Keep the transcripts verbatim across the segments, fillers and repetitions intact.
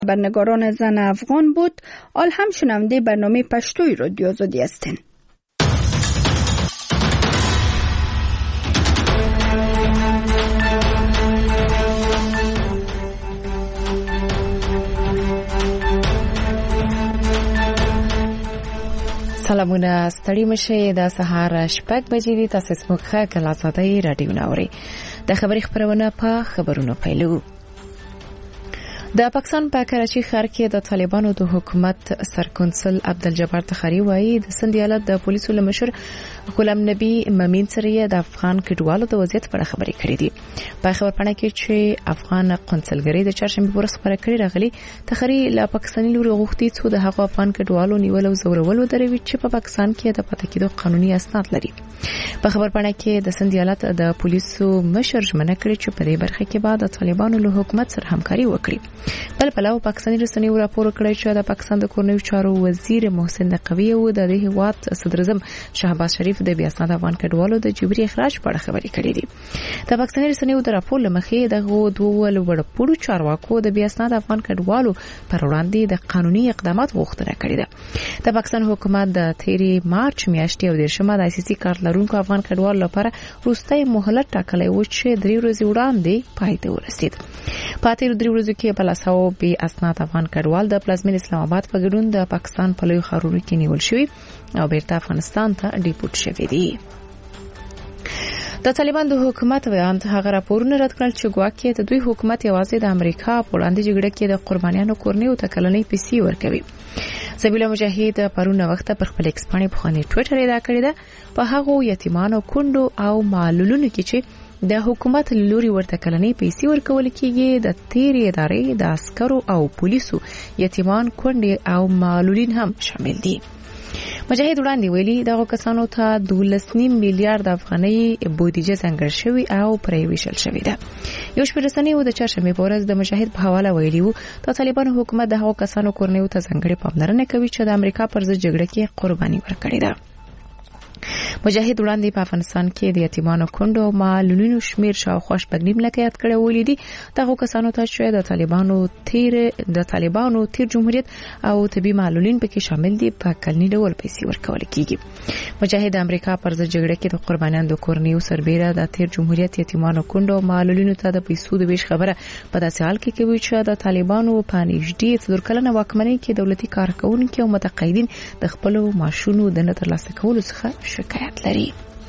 خبرنگاران زن افغان بود. آل هم شنونده برنامه پشتوی رادیو آزادی هستین. سلامونه، ستړي مشه. د سهار شپږ بجې دي. تاسو زموږ خبر آزادۍ رادیو ناوري. د خبري خبرونه په خبرونو پیلو. د پاکستان په کراچي ښار کې د طالبانو د حکومت سرکونسل عبدالجبار تخاری وایي د سند ایالت د پولیسو لمشر غلام نبی مامین سره د افغان کډوالو د وضعیت په اړه خبرې کړې دي. په خبر پاڼه کې چې افغان قونسلګری د چهارشنبه پر ورځ خبره کړې راغلي، تخاری له پاکستاني لوري غوښتي چې د هغو افغان کډوالو نیول او زورول ودروي چې په پاکستان کې د پاتې کېدو قانوني اسناد لري. په خبر پاڼه کې د سند ایالت د پولیسو مشر ژمنه کړې چې په دې برخه کې بعد د طالبانو له حکومت سره همکاري وکړي. بل پلاو پاکستاني رسنیو راپور کړی چې د پاکستان د کورنیو چارو وزیر محسن نقوی او د دې هیواد صدر اعظم شهباز شریف د بیاسناد افغان کډوالو د جبري اخراج په اړه خبرې کړې دي. د پاکستاني رسنیو د راپور لمخې دغه دوه لوړپوړو چارواکو د بیاسناد افغان کډوالو پر وړاندې د قانوني اقدامات غوښتنه کړې ده. د پاکستان حکومت د تیری مارچ میاشتې او د شمال د اساسي کار لرونکو افغان کډوالو لپاره وروستي مهلت ټاکلی و چې درې ورځې وړاندې پای ته ورسید. په تیر درې ورځو کې په لاسو بي اسناد افغان کډوال د پلازمین اسلام آباد په ګډون د پاکستان په لوی ښارونو کې نیول شوی او بیرته افغانستان ته ډیپورټ شوی دي. د طالبان د حکومت بیان ته هغه راپورونه رد کړل چې ګواکې د دوی حکومت یوازې د امریکا په وړاندې جګړه کې د قربانیانو کورنیو ته کلنۍ پیسې ورکوي. سبیل مجاهد پرونه وخت پر خپل ایکس باندې په خاني ټوئیټر ادا کړی ده په هغه یتیمانو کندو او معلولونو کې چې د حکومت لوري ورته کلنۍ پیسې ورکول کېږي. د تیری ادارې د عسکرو او پولیسو یتیمان کندې او معلولین هم شامل دي. مجاهد وړاندې ویلي دغه کسانو ته دولس نیم میلیارډ افغانۍ بودیجه ځانګړې شوې او پرې ویشل شوې ده. یو شمېر رسنیو د چهارشنبه په ورځ د مجاهد په حواله ویلي وو د طالبانو حکومت د هغو کسانو کورنیو ته ځانګړې پاملرنه کوي چې د امریکا پر ضد جګړه کې قرباني ورکړې ده. مجاهد وړاندې په افغانستان کې د یتیمانو کندو او معلولینو شمیر شاوخوا شپږ نیم لکه یاد کړی ویلي دي دغه کسانو ته چې د طالبانو تیر د طالبانو تیر جمهوریت او طبي معلولین پکې شامل دي په کلنی ډول پیسې ورکول کیږي. مجاهد امریکا پر ضد جګړه کې د قربانیانو د کورنیو سربېره د تیر جمهوریت یتیمانو کندو او معلولینو ته د پیسو د ویش خبره په داسې حال کې کوي چې د طالبانو په نږدې څلور کلنه واکمنۍ کې دولتي کارکونکو او متقاعدین د خپل معاشونو د نه ترلاسه کولو څخه شکایت لري.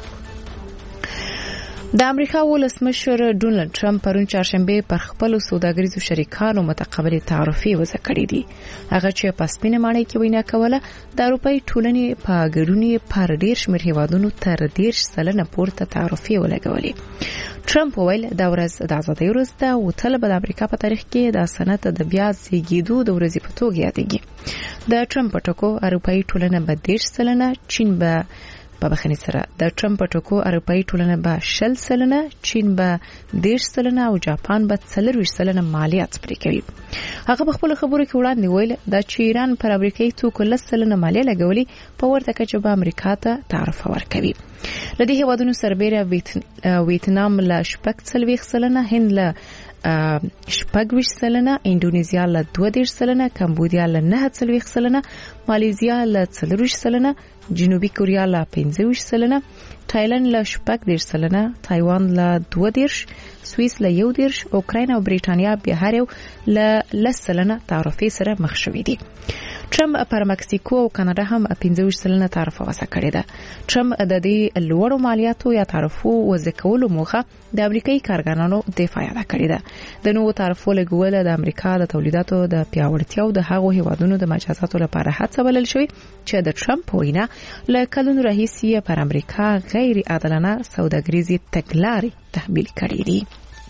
د امریکا ولسمشر ډونالد ټرمپ پرون چهارشنبه پر خپل سوداګریزو شریکانو متقابل تعرفي وضع کړې دي. هغه چې په سپینه ماڼۍ کې وینا کوله د اروپאי ټولنې په ګډون پر ډیر شمېر هیوادونو تر دېرش سلنه پورته تعرفي ولګولې. ټرمپ ویل دا ورځ د ازادۍ ورځ ده او تل به د امریکا په تاریخ کې د صنعت د بیا زیږیدو د ورځې په توګه یادېږي. د ټرمپ ټکو اروپאי ټولنه به دېرش سلنه، چین به په بخښنې سره د ټرمپ ټکو اروپאי ټولنه به شل سلنه، چین به دېرش سلنه او جاپان به څلرویشت سلنه مالیات پرې کوي. هغه په خپل خبرو کې وړاندې ویل د چې ایران پر امریکایي توکو لس سلنه مالیه لګولي په ورته کچه به امریکا ته تعرفه ورکوي. له دې هیوادونو سربېره ویتنام له شپږ څلوېښت سلنه، هند له شپږ ویشت سلنه، انډونیزیا له دوه دېرش سلنه، کمبودیا له نهه څلوېښت سلنه، مالیزیا له څلورویشت سلنه، جنوبي کوریا له پنځه ویشت سلنه، تایلند له شپږ دېرش سلنه، تایوان له دوه دېرش، سویس له یو دېرش، اوکراین او بریټانیا به هر یو له لس سلنه تعرفې سره مخ شوي دي. ټرمپ پر مکسیکو او کاناډا هم پنځه ویشت سلنه تعرفه وضع کړې ده. ټرمپ د دې لوړو مالیاتو یا تعرفو وضع کولو موخه د امریکایي کارګرانو دفاع یاده کړې ده. د نوو تعرفو لګول د امریکا د تولیداتو د پیاوړتیا او د هغو هیوادونو د مجازاتو لپاره هڅه بلل شوې چې د ټرمپ وینا له کلونو راهیسې پر امریکا غیر عادلانه سوداګریزي تګلارې تحمیل کړې دي.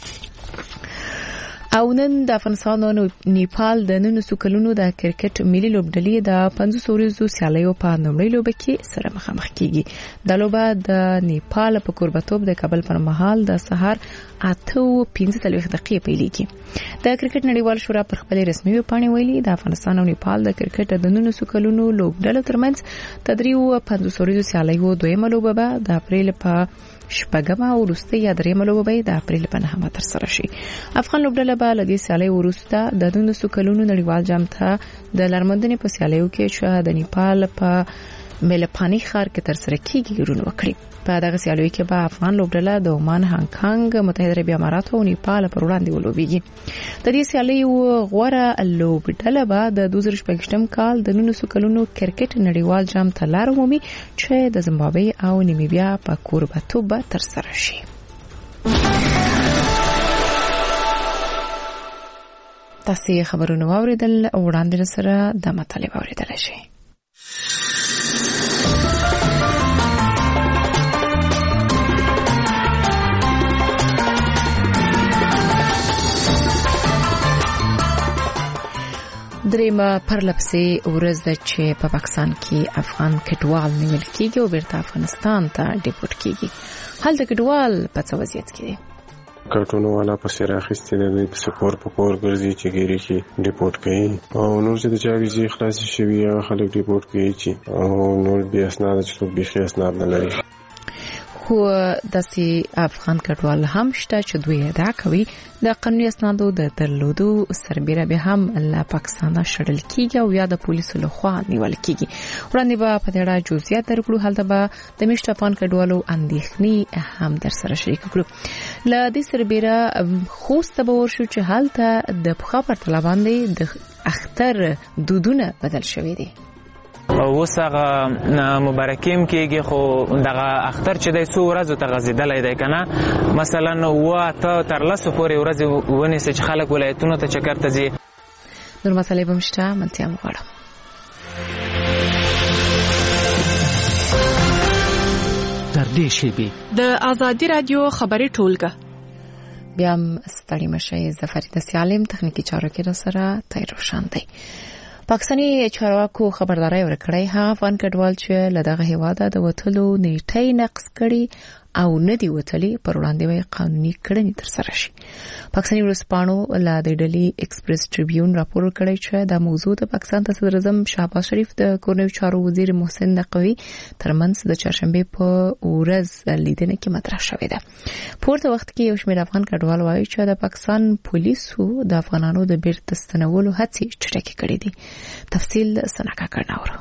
او نن د افغانستان او نیپال د نن سوکلونو د کرکټ ملي لوبډلې د پنځوس ورځو سیالیو په لومړۍ لوبه کې سره مخامخ کیږي. د لوبه د نیپال په کوربتوب د کابل پر مهال د سهار اته پنځه څلوېښت دقیقې پیلېږي. د کرکټ نړیوال شورا پر خپل رسمي ویبپاڼې ویلي د افغانستان او نیپال د کرکټ د نن سوکلونو لوبډلو ترمنځ تدریو پنځوس ورځو سیالیو دویمه لوبه به د اپریل په شپږمه او وروستۍ یا درېیمه لوبه به د اپریل په نهمه ترسره شي. افغان لوبډله به له دې سیالۍ وروسته د دولسو کلونو نړیوال جام ته د لارموندنې په سیالیو کې چې د نیپال په ملپانی ښار کې ترسره کیږي ګډون وکړي. په دغه سیالیو کې به افغان لوبډله د عمان، هانګ کانګ، متحده عربي امارات او نیپال پر وړاندې ولوبېږي. د دې سیالیو غوره لوبډله به د دوه زره شپږم کال د نولسو کلونو کرکټ نړیوال جام ته لار ومومي چې د زیمبابوې او نیمیبیا په کوربه‌توب به ترسره شي. تاسو خبرونه واوریدل، وړاندې سره د مطالب اوریدل شي. درېمه پرلپسې ورځ ده چې په پاکستان کې افغان کډوال نیول کېږي او بیرته افغانستان ته ډیپورټ کېږي. هلته کډوال په څه وضعیت کې دي؟ کارټونو والا په سر اخیستې ده، په سپور په کور ګرځي چې ګيري کې ډیپورټ کوي، او نور چې د چا ویزې خلاص شوي هغه خلک ډیپورټ کوي چې او نور بیا اسناد چې څوک بيخي اسناد نه لري. خو داسې افغان کډوال هم شته چې دوی ادعا کوي د قانوني اسنادو د درلودو سربېره به هم له پاکستانه شړل کیږي او یا د پولیسو لخوا نیول کیږي. وړاندې به په دې اړه جزئیات درکړو. هلته به د میشت افغان کډوالو اندېښنې هم در سره شریک کړو. له دې سربېره خوست به ورشو چې هلته د پخوا پرتله باندې د اختر دودونه بدل شوي دي. اوس هغه مبارکیم کېږي، خو دغه اختر چې دی څو ورځو ته غځېدلی دی که نه، مثلا اوه اته تر لسو پورې ورځې ونیسي چې خلک ولایتونو ته چکر ته ځي. نور مسئلې به هم شته، منتیا م غواړم. تر دې شیبې د ازادي راډیو خبري ټولګه. بیا هم ستړي مشئ. زفریده سالم تخنیکی چارو کې را سره تای روشن دی. پاکستاني چارواکو خبرداري ورکړې هغه افغان کډوال چې له دغه هیواده د وټلو نیټه نقص کړي او ندی وټلي پر وړاندې وي قانوني کړنې تر سره شي. پاکستاني ورسپانو له د ډیلی ایکسپریس ټریبیون راپور کړی چې د موضوع د پاکستان ته صدر اعظم شهباز شریف د کورنیو چارو وزیر محسن نقوي ترمنځ د چهارشنبه په ورځ لیدنه کې مطرح شوې ده. پورته وخت کې یو شمېر افغان کډوال وایي چې د پاکستان پولیسو د افغانانو د بیرته ستنولو هڅې چټکې کړې دي. تفصیل سناکا کرناورو.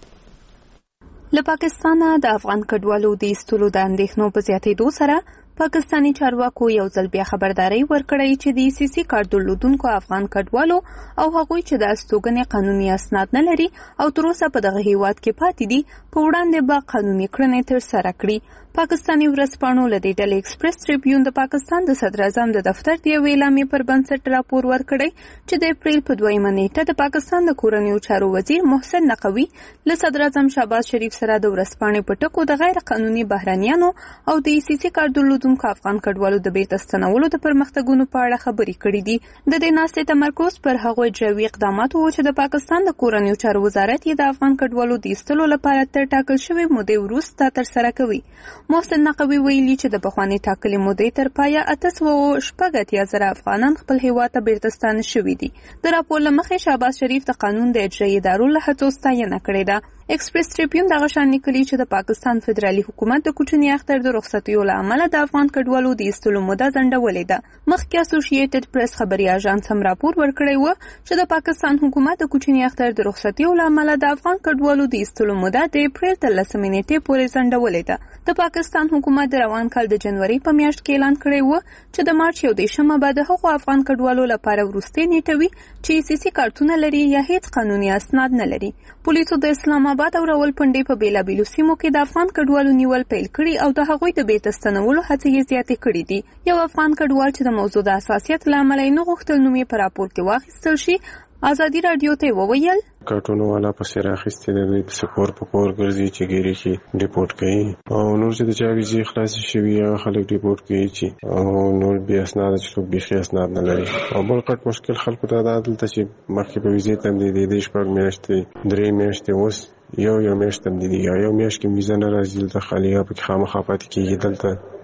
له پاکستانه د افغان کډوالو د ایستلو د اندېښنو په زیاتېدو سره پاکستاني چارواکو یو ځل بیا خبرداري ورکړې چې د سی سی کارت درلودونکو افغان کډوالو او هغوی چې د استوګنې قانوني اسناد نه لري او تر اوسه په دغه هیواد کې پاتې دي په وړاندې به قانوني کړنې تر سره کړي. پاکستاني ورځپاڼو له دې ډلې ایکسپریس ټریبیون د پاکستان د صدر اعظم د دفتر د یوې اعلامیې پر بنسټ راپور ورکړی چې د اپریل په دویمه نیټه د پاکستان د کورنیو چارو وزیر محسن نقوي له صدر اعظم شهباز شریف سره د ورځپاڼې په ټکو د غیر قانوني بهرانيانو او د سی سی کارت درلودونکو افغان کډوالو د بیرته ستنولو د پرمختګونو په اړه خبرې کړې دي. د دې ناستې تمرکز پر هغوی اجرایي اقدامات وو چې د پاکستان د کورنیو چارو وزارت یې د افغان کډوالو د ایستلو لپاره تر ټاکل شوې مودې وروسته ترسره کوي. محسن نقوي ویلي چې د پخواني ټاکلې مودې تر پایه اته سوه شپږ اتیا زره افغانان خپل هیواد ته بیرته ستانه شوي دي. د راپور له مخې شهباز شریف د قانون د اجرایي ادارو له هڅو ستاینه کړې ده. ایکسپریس ټریبیون دغه شان لیکلي چې د پاکستان فدرالي حکومت د کوچني اختر د رخصتیو له امله د افغان کډوالو د ایستلو موده ځنډولې ده. مخکې اسوسییټډ پریس خبري اژانس هم راپور ورکړی و چې د پاکستان حکومت د کوچني اختر د رخصتیو له امله د افغان کډوالو د ایستلو موده د اپریل تر لسمې نیټې پورې ځنډولې ده. د پاکستان حکومت د روان کال د جنوري په میاشت کې اعلان کړی و چې د مارچ یو دېرشمه به د هغو افغان کډوالو لپاره وروستۍ نیټه وي چې سی سی کارتونه لري یا هیڅ قانوني اسناد نه لري. پولیسو د اسلام آباد او راولپنډۍ په بیلابیلو سیمو کې د افغان کډوالو نیول پیل کړي او د هغوی د بیرته ستنولو هڅې یې زیاتې کړي دي. یو افغان کډوال چې د موضوع د حساسیت له امله یې نه غوښتل نوم یې په راپور کې واخیستل شي ازادي راډیو ته وویل کارټونو والا په سر اخیستې ده، په سپور په کور ګرځي چې ګيري کې ډیپورټ کوي، او نور چې د چا ویزې خلاص شوي هغه خلک ډیپورټ کوي چې او نور بیا اسناد چې څوک بيخي اسناد نه لري. او بل کټ مشکل خلکو ته دا دلته چې مخکې په ویزې تم دي د شپږ میاشتې درې میاشتې اوس یو یو میاشت تم دي یا یو میاشت کې ویزه نه راځي دلته خالی په خامخا پاتې کېږي. دلته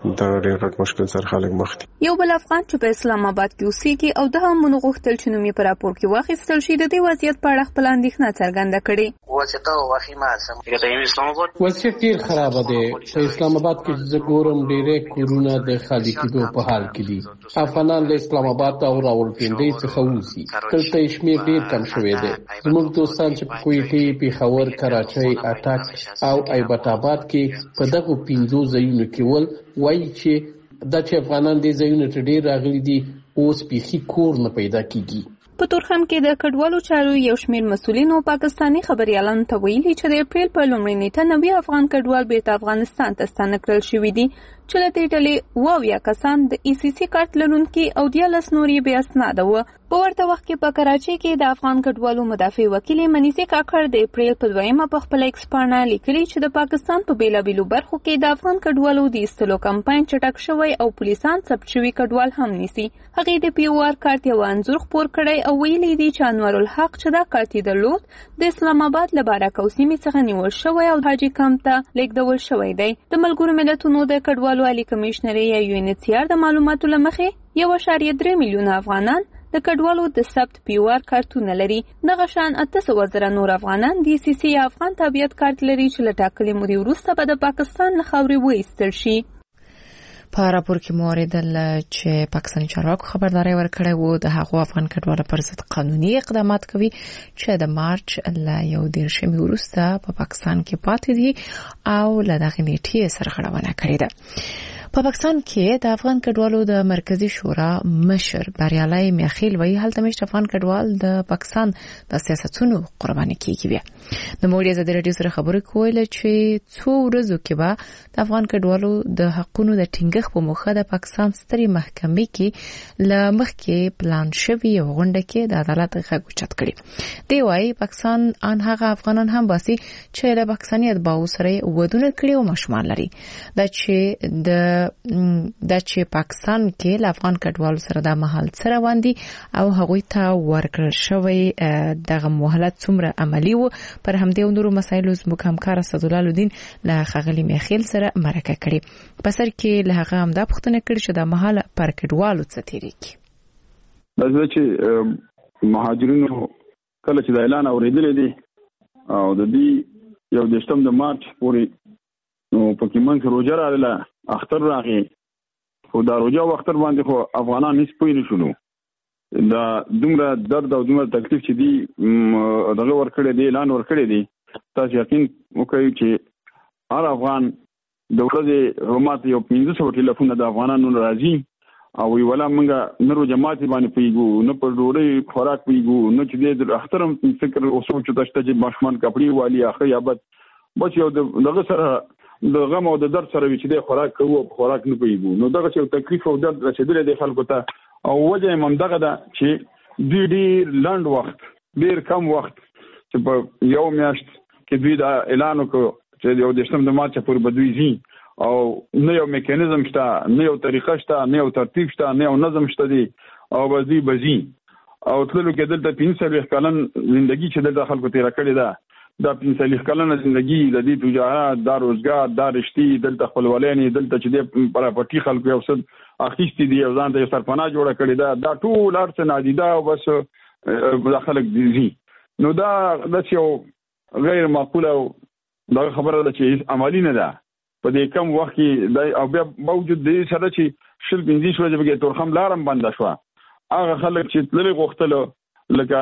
دا ډېر غټ مشکل سره خلک مخ دي. یو بل افغان چې په اسلام آباد کې اوسېږي او د هم غوښتل چې نوم یې په راپور کې واخیستل شي، د دې وضعیت په اړه خپل اندېښنه څرګنده کړې. وضعیت ډېر خراب دی. په اسلام آباد کې زه ګورم ډېرې کورونه د خالي کېدو په حال کې دي. افغانان له اسلام آباد او راولپنډۍ څخه وځي. دلته یې شمېر ډېر کم شوی دی. زموږ دوستان چې په کویټې، پېښور، کراچۍ، اټک او ایبټ آباد کې په دغو پنځو ځایونو کې ول وایي چې دا چې افغانان دې ځایونو ته ډېر راغلي دي، اوس بیخي کور نه پیدا کېږي. په تورخم کې د کډوالو چارو یو شمېر مسؤلینو پاکستاني خبريالانو ته ویلي چې د اپریل په لومړۍ نیټه نوي افغان کډوال بیرته افغانستان ته ستانه کړل شوي دي، چې له دې ډلې اووه اویا کسان د ای سی سی کارت لرونکي او دیارلس نور یې بې اسناده وو. په ورته وخت کې په کراچۍ کې د افغان کډوالو مدافع وکیل منیزه کاکړ د اپریل په دویمه په خپل ایکس پاڼه لیکلي چې د پاکستان په بیلابیلو برخو کې د افغان کډوالو د ایستلو کمپاین چټک شوی او پولیسان ثبت شوي کډوال هم نیسي. هغې د پی او آر کارت یو انځور خپور کړی او ویلي دي چې انوارالحق چې دا کارت یې درلود د اسلام آباد له بارک او سیمې څخه نیول شوی او حاجي کمپ ته لیږدول شوی دی. د ملګرو ملتونو د کډوالو عالی کمیشنري یا یو ان ایچ سی آر د معلوماتو له مخې یو اعشاریه درې میلیونه افغانان د کډوالو د ثبت پی او آر کارتونه لري. دغه شان اته سوه زره نور افغانان د سی سی یا افغان تابعیت کارت لري چې له ټاکلې مودې وروسته به د پاکستان له خاورې وایستل شي. په راپور کې مو اوریدل چې پاکستاني چارواکو خبرداري ورکړې وو د هغو افغان کډوالو پر ضد قانوني اقدامات کوي چې د مارچ له یو دیرشمې وروسته په پاکستان کې پاتې دي او له دغه نیټې سرغړونه کړې ده. په پاکستان کې د افغان کډوالو د مرکزی شورا مشر بریالي میاخیل وایي هلته مشت افغان کډوال د پاکستان د سیاستونو قرباني کیږي. د موډي زده رادیو سره خبرې کوله چې څو ورځې کې به د افغان کډوالو د حقوقو د ټینګښت په موخه د پاکستان ستري محکمې کې ل مخکې پلان شوی یو غونډه کې د عدالت غږ اوچت کړي. دی وایي پاکستان ان هغه افغانان هم باسي چې له پاکستاني اتباعو سره ودونه کړي او ماشومان لري. دا چې د دا چې پاکستان کې له افغان کډوالو سره د محل سره وندي او هغوی ته ورکړل شوی دغه مهلت څومره عملی وو. پر همدې نورو مسایلو زموږ همکار اسدالله لودین له خغلی میخیل سره مرکه کړي. په سر کې له هغه هم دا پوښتنه کړې چې د محل پر کډوالو څه تیریږي. دا چې مهاجرینو کله چې د اعلان اوریدلې دي او د دې یو دشتم د مارچ پورې نو پکې منځ روزه راغله اختر راغی خو دا روزه وختر باندې خو افغانان هیڅ پوه نه شول. دا دومره درد او دومره تکلیف چې دی دغه ورکړی دی اعلان ورکړی دی تاسو یقین وکړئ چې هر افغان د ورځې رومات یو پنځه سوه ټلیفون د افغانانو راځي او ویولا موږ نه رو جماعت باندې پیګو نه پر ډوړې خوراک پیګو نه چې د اخترم فکر او سوچ تاسو ته چې ماشومان کپړې والی اخی ابد بس یو دغه سره د غم او د درد سره چې د خوراک کوو خوراک نه پیګو نو دغه چې تکلیف او درد رسیدل د خلکو ته او وجه هم دغه ده چې دوی ډیر لنډ وخت ډیر کم وخت چې په یو میاشت کې دوی دا اعلان وکړ چې یو دشتم د مارچ پورې بدوي زی او نه یو میکانیزم شته نه یو طریقه شته نه یو ترتیب شته نه یو نظم شته دی او بزی بزی او تللو کې دلته پنځه کلن ژوندۍ چې دلته خلکو تیر کړی ده دا پنځه کلن ژوندۍ د دې تجارت دا روزګار دا رشتي دلته خپلولانی دلته چې د پراپرټي خلکو یو څه اخیستي دی او ځان ته سرپناه جوړه کړی ده دا ټول ارڅ نادیده او بس خلک دي نو دا د یو غیر معقوله دا خبره ده چې عملی نه ده په دې کم وخت کې د او بیا موجود دي سره چې شل پنځه شو چې په تورخم لارم بند شو هغه خلک چې تللی غوښتل لکه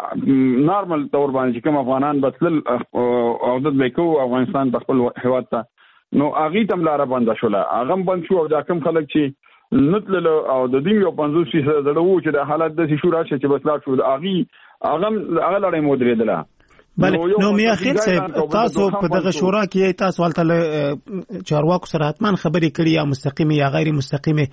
نارمل تور باندې چې کوم افغانان بتل او د بیکو افغانستان په خپل هیواد ته نو هغه تم لار بند شو هغه بند شو او دا کوم خلک چې نتل او د دې یو پنځوس فیصد زړه وو چې د حالت د شو راشه چې بس لا شو هغه هغه هغه لړۍ مودریدله. بله نو میا خیر صاحب تاسو په دغه شورا کې تاسو ولته چارواکو سره حتمان خبرې کړې یا مستقیمه یا غیر مستقیمه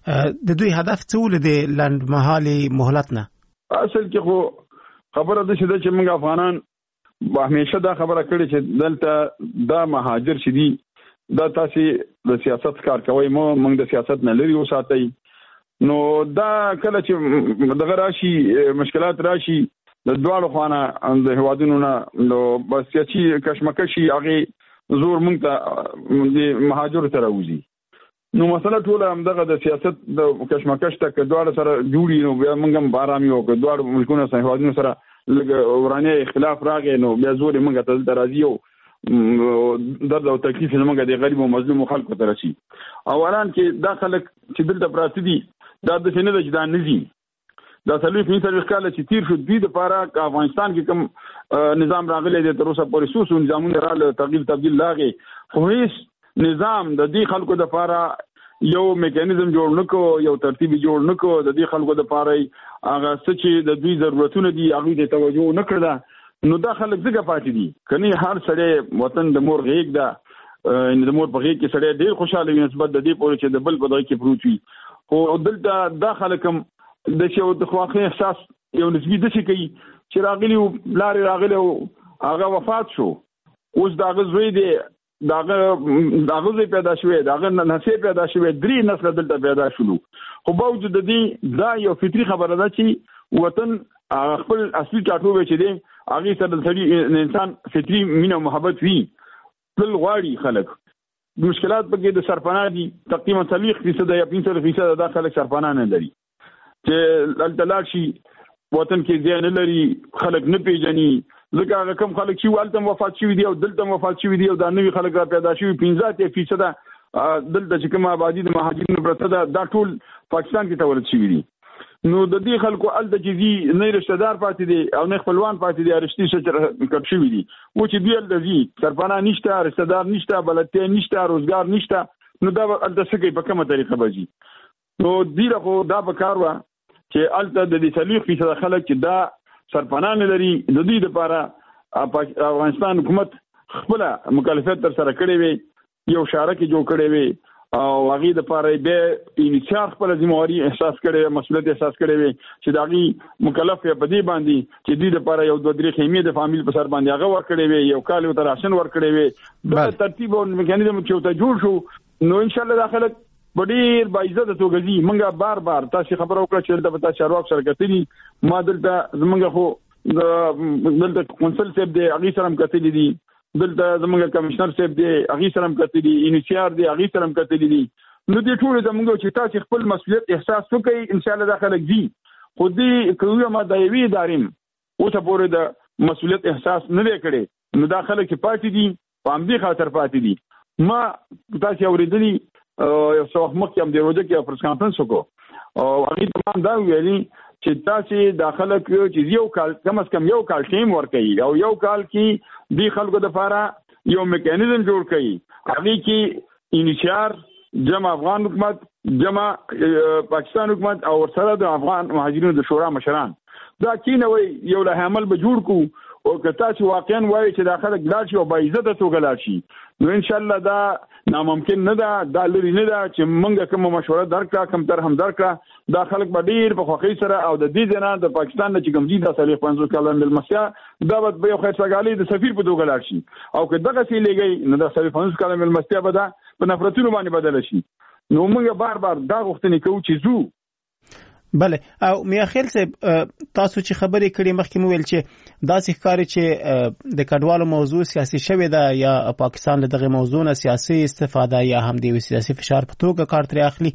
د دوی هدف څه ول دي لند محالي مهلت نه اصل کې خو خبره ده چې موږ افغانان همیشه دا خبره کړې چې دلته دا مهاجر شې دي دا تاسو د سیاست کار کوي مو موږ د سیاست نه لري وساتئ نو دا کله چې دغه راشي مشکلات راشي د دوالو خوانه د هوادونو نه نو بس چې کشمکشي هغه زور مونږ ته د مهاجر سره وځي نو مسله ټول هم دغه د سیاست د کشمکش ته کډوړ سره جوړی نو بیا موږ هم بارامي او کډوړ ملکونو سره هوادونو سره لږ ورانه اختلاف راغی نو بیا زور موږ ته درازي او درد او تکلیف موږ د غریب او مظلوم خلکو ته رسي. اولان کې دا خلک چې دلته پراته دي دا د سینې د جدان نه دي. دا څلوي فیصد کال چې تیر شو دوی د پاره افغانستان کې کوم نظام راغلی دی تر اوسه پورې سوسو نظامونه راغله تغییر تبديل لاغي خو هیڅ نظام د دې خلکو د پاره یو میکانیزم جوړ نکو یو ترتیب جوړ نکو د دې خلکو د پاره هغه څه چې د دوی ضرورتونه دي هغه ته توجه نکړه. نو دا خلک څنګه پاتې دي کني هر سړی وطن د مور غیږ ده ان د مور په غیږ کې سړی ډیر خوشاله وي نسبت د دې پورې چې د بل په دغه کې پروت وي. خو دلته دا خلک هم د شو د خواخې احساس یو نسبی د شي کوي چې راغلی لارې راغلی هغه وفات شو اوس دا غزوی دی داغه داغه زی پیدا شوی داغه نسې پیدا شوی درې نسل دلته پیدا شول. خو باوجود د دې دا یو فطری خبره ده چې وطن خپل اصلي ټاټوبه چې دی هغه سره د انسان فطری مینه او محبت وي تل غواړي خلک. مشکلات پکې د سرپناه دي تقریبا څلوېښت فیصد یا پنځه فیصد د خلک سرپناه نه لري چې التلال شي وطن کې ځای نه لري خلک نه پیژني ځکه هغه کم خلک چې والته وفات شوي دي او دلته وفات شوي دي او دا نوي خلک را پیدا شوي پنځه فیصد دلته چې کوم آبادی د مهاجرینو پرته ده دا ټول پاکستان کې تولد شوي دي. نو د دې خلکو الته چې نه رشتہ دار پاتې دي او نه خپلوان پاتې دي رښتې څه کټ شوي دي و چې دی الته زی سرپناه نشته رشتہ دار نشته بلدتیا نشته روزګار نشته نو دا الته څه کوي په کومه طریقه بږي. نو دی له دا به کار و چې الته د دې څلوېښت فیصد خلک چې دا سرپناه نه لري د دې لپاره افغانستان حکومت خپل مکلفیت تر سره کړې وي یو شارک جوړ کړې وي او هغه د لپاره به انشاء خپل ذمہواری احساس کړي مسؤلیت احساس کړي وي چې داغي مکلف په دې باندې چې دې لپاره یو دوه درې خیمه د فامیل په سر باندې هغه ور کړی وي یو کال تر راشن ور کړی وي دا ترتیب او میکانیزم چې ته جوړ شو نو ان شاء الله داخله ډیر باعزت توګه زی منګه بار بار تاسو خبرو کړه چې دلته تاسو چارواک سره کتلی ما دلته زمونږ خو دلته کونسل صاحب دی هغه سره هم کتلی دي دلته زمونږ کمشنر صاحب دی هغه سره هم کتلی انیشیار دی هغه سره هم کتلی دي. نو دې ټول زمونږ چې تاسو خپل مسؤلیت احساس وکړئ ان شاء الله داخله زی خو دې کوي ما دایوي داریم اوسه پورې د مسؤلیت احساس نه وکړي نو داخله کې پاتې دي په همدې خاطر پاتې دي. ما تاسو اوریدلی یو څو وخت مخکې هم د روزه کې پرس کانفرنس وکړو او هغه تمام دا ویلي چې تاسو داخله کړو چې یو کال کم از کم یو کال ټیم ورکړي او یو کال کې دی خلکو د لپاره یو میکانیزم جوړ کړي هغه کې انشار جمع افغان حکومت جمع پاکستان حکومت او سره د افغان مهاجرینو د شورا مشران دا کینوي یو له عمل به جوړ کو او کته چې واقعا وایي چې داخله ګلار شي او باعزت توګه لاړ شي نو ان شاء الله دا ناممکن نه ده دا لري نه ده چې موږ کوم مشوره درکړه کوم تر هم درکړه دا خلک به ډیر په خوخي سره او د دې ځنا د پاکستان نه چې کوم دي د صالح پنځوس کلن ملمسیا دا به یو خیر سګالي د سفیر په توګه لاړ شي او که دغه سی لګي نو د صالح پنځوس کلن ملمسیا به دا په نفرتونو باندې بدل شي. نو موږ بار بار دا غوښتنې کوو چې زو بله او میاخیل صاحب تاسو چې خبرې کړې مخکې مو ویل چې داسې ښکاري چې د کډوالو موضوع سیاسي شوې ده یا پاکستان له دغه موضوع نه سیاسي استفاده یا هم د سیاسي فشار په توګه کار ترې اخلي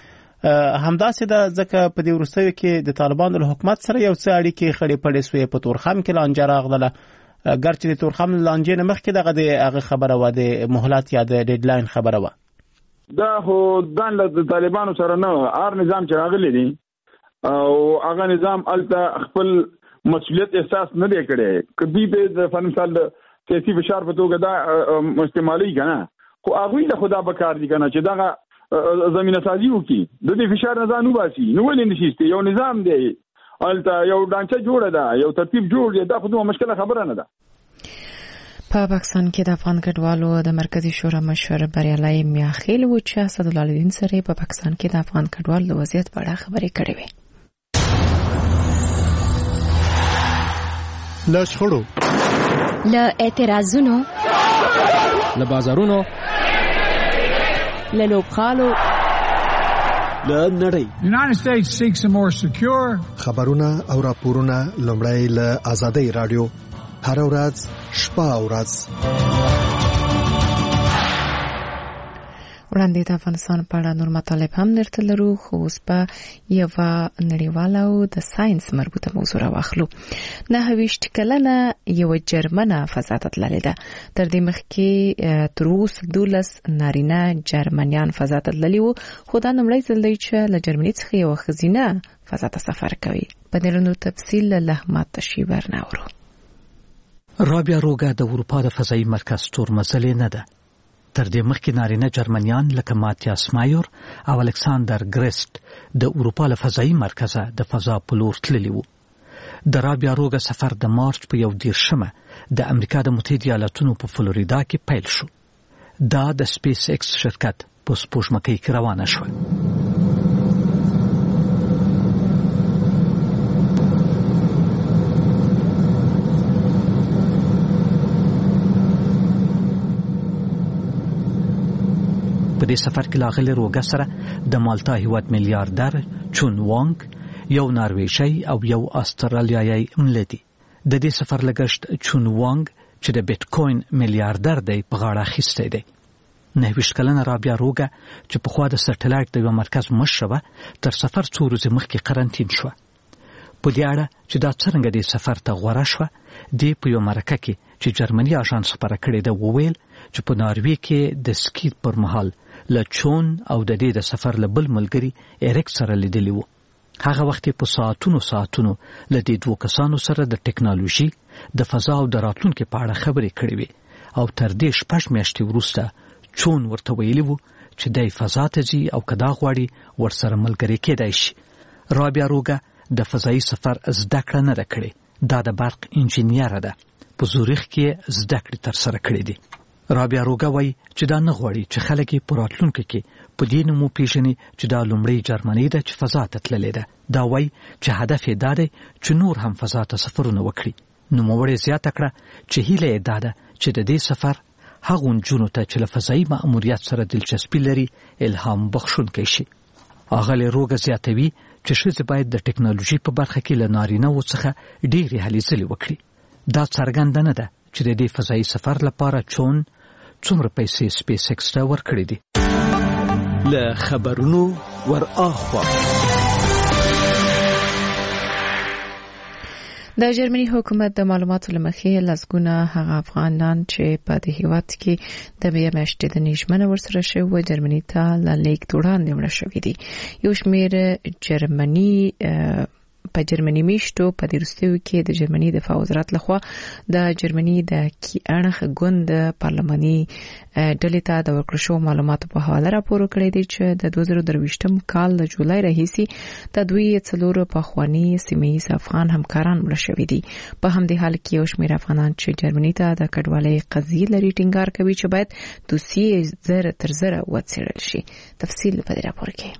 همداسې ده ځکه په دې وروستیو کې د طالبانو له حکومت سره یو څه اړیکې خړې پړې سوې په تورخم کې لانجه راغله ګرچې د تورخم لانجې نه مخکې دغه د هغه خبره وه د مهلت یا د ډیډلاین خبره وه دا خو ځان له د طالبانو سره نه هر نظام چې راغلی دی او هغه نظام الته خپل مسؤلیت احساس نه دی کړی کدی په د فنمثال سیاسي فشار په توګه دا استعمالي کنه خو هغه له خدا به کار دي کنه چې دا زمينه سازي وکي د دې فشار نه ځانو باسي نو ولې نشي یو نظام دی الته یو ډانچه جوړه ده یو ترتیب جوړ دی دا خو دوه مشکله خبره نه ده. په پاکستان کې د افغان کډوالو د مرکزی شورا مشر بریالي میاخیل و چې اسدالله سره په پاکستان کې د افغان کډوالو د وضعیت په اړه خبرې کړې وې. له شخړو له اعتراضونو له بازارونو له لوبخالو له نړۍ United States seeks a more secure خبرونه او راپورونه لومړی له آزادۍ رادیو هر ورځ شپه او ورځ وړاندې د افغانستان په اړه نور مطالب هم درته لرو، خو اوس په یوه نړیواله او د ساينس مربوطه موضوع راواخلو. نهه ویشت کلنه یوه جرمنه فضا ته تللې ده. تر دې مخکې تر اوسه دولس نارینه جرمنیان فضا ته تللي وو، خو دا لومړی ځل دی چې له جرمني څخه یوه ښځینه فضا ته سفر کوي. په دې اړه تفصیل له احمد تشیبر نه اورو. رابیا روګه د اروپا د فضایي مرکز تورمزلې نه ده. تر دې مخکې نارینه جرمنیان لکه ماتیاس مایور او الکساندر ګریسټ د اروپا له فضایي مرکزه د فضا په لور تللي وو. د رابیا روګه سفر د مارچ په یو دېرشمه د امریکا د متحده ایالاتونو په فلوریدا کې پیل شو. دا د سپیس ایکس شرکت په سپوږمکۍ کې روانه شوه. په دې سفر کې لاغلي روګه سره د مالټا هیواد میلیاردر چون وانګ، یو نارویژی او یو استرالیایي ملدي. د دې سفر لګښت چون وانګ چې د بیت کوین میلیاردر دی په غاړه اخیستی دی. نهه ویشت کلنه رابیا روګه چې په خوا د سټلایټ د یو مرکز مشره تر سفر څو ورځې مخکې قرنطین شوه. په دې اړه چې دا څرنګه دې سفر ته غوره شوه، دې په یو مرکه کې چې جرمني اژانس خبره کړې ده وویل چې په ناروې کې د سکی پر مهال له چون او د دې د سفر له بل ملګري ایرک سره لیدلی وو. هغه وخت په ساعتونو ساعتونو له دې دوه کسانو سره د ټکنالوژي د فضا او د راتلونکو په اړه خبرې کړې وې، او تر دې شپږ میاشتې وروسته چون ورته ویلی وو چې د فضا ته ځي او کدا غواړي ورسره ملګری کېدای شي. رابیا روګه د فضایي سفر زده کړه نه کړې، دا د برق انجینیر ده. په زوریخ کې زده کړې تر سره کړې دي. رابیا روګه وایي چې دا نه غواړي چې خلک یې په راتلونکو کې په دې نوم وپېژني چې دا لومړی جرمني ده چې فضا ته تللې ده. دا وایي چې هدف یې دا دی چې نور هم فضا ته سفرونه وکړي. نوموړې زیاته کړه چې هیله یې دا ده چې د دې سفر هغو نجونو ته چې له فضایي مأموریت سره دلچسپي لري الهام بخښونکی شي. اغلې روګه زیاتوي چې ښځې باید د ټکنالوژي په برخه کې له نارینه‌وو څخه ډېرې هلې ځلې وکړي. دا څرګنده نه ده چې د دې فضایي سفر لپاره چون څومره پیسې سپیس ایکس ته ورکړې دي. له خبرونو ور اخوا د جرمني حکومت د معلوماتو لمخې لسګونه هغه افغانان چې په دې هیواد کې د بیا میاشتې د نژمنه ورسره شوی جرمني ته له لیک وړاندې مړه شوي دي. یو شمېر جرمني په جرمني میشتو په دې وروستیو کې د جرمني دفاع وزارت لخوا د جرمني د کی اړخ ګوند پارلماني ډلې ته د ورکړل شوو معلوماتو په حواله راپور کړی دی چې د دوه زره درویشتم کال د جولای راهیسې د دوی څلورو پخواني سیمه ییز افغان همکاران مړه شوي دي. په همدې حال کې یو شمېر افغانان چې جرمني ته د کډوالۍ قضیې لري ټینګار کوي چې باید دوسیې زره تر زره وڅېړل شي. تفصیل په دې راپور کې.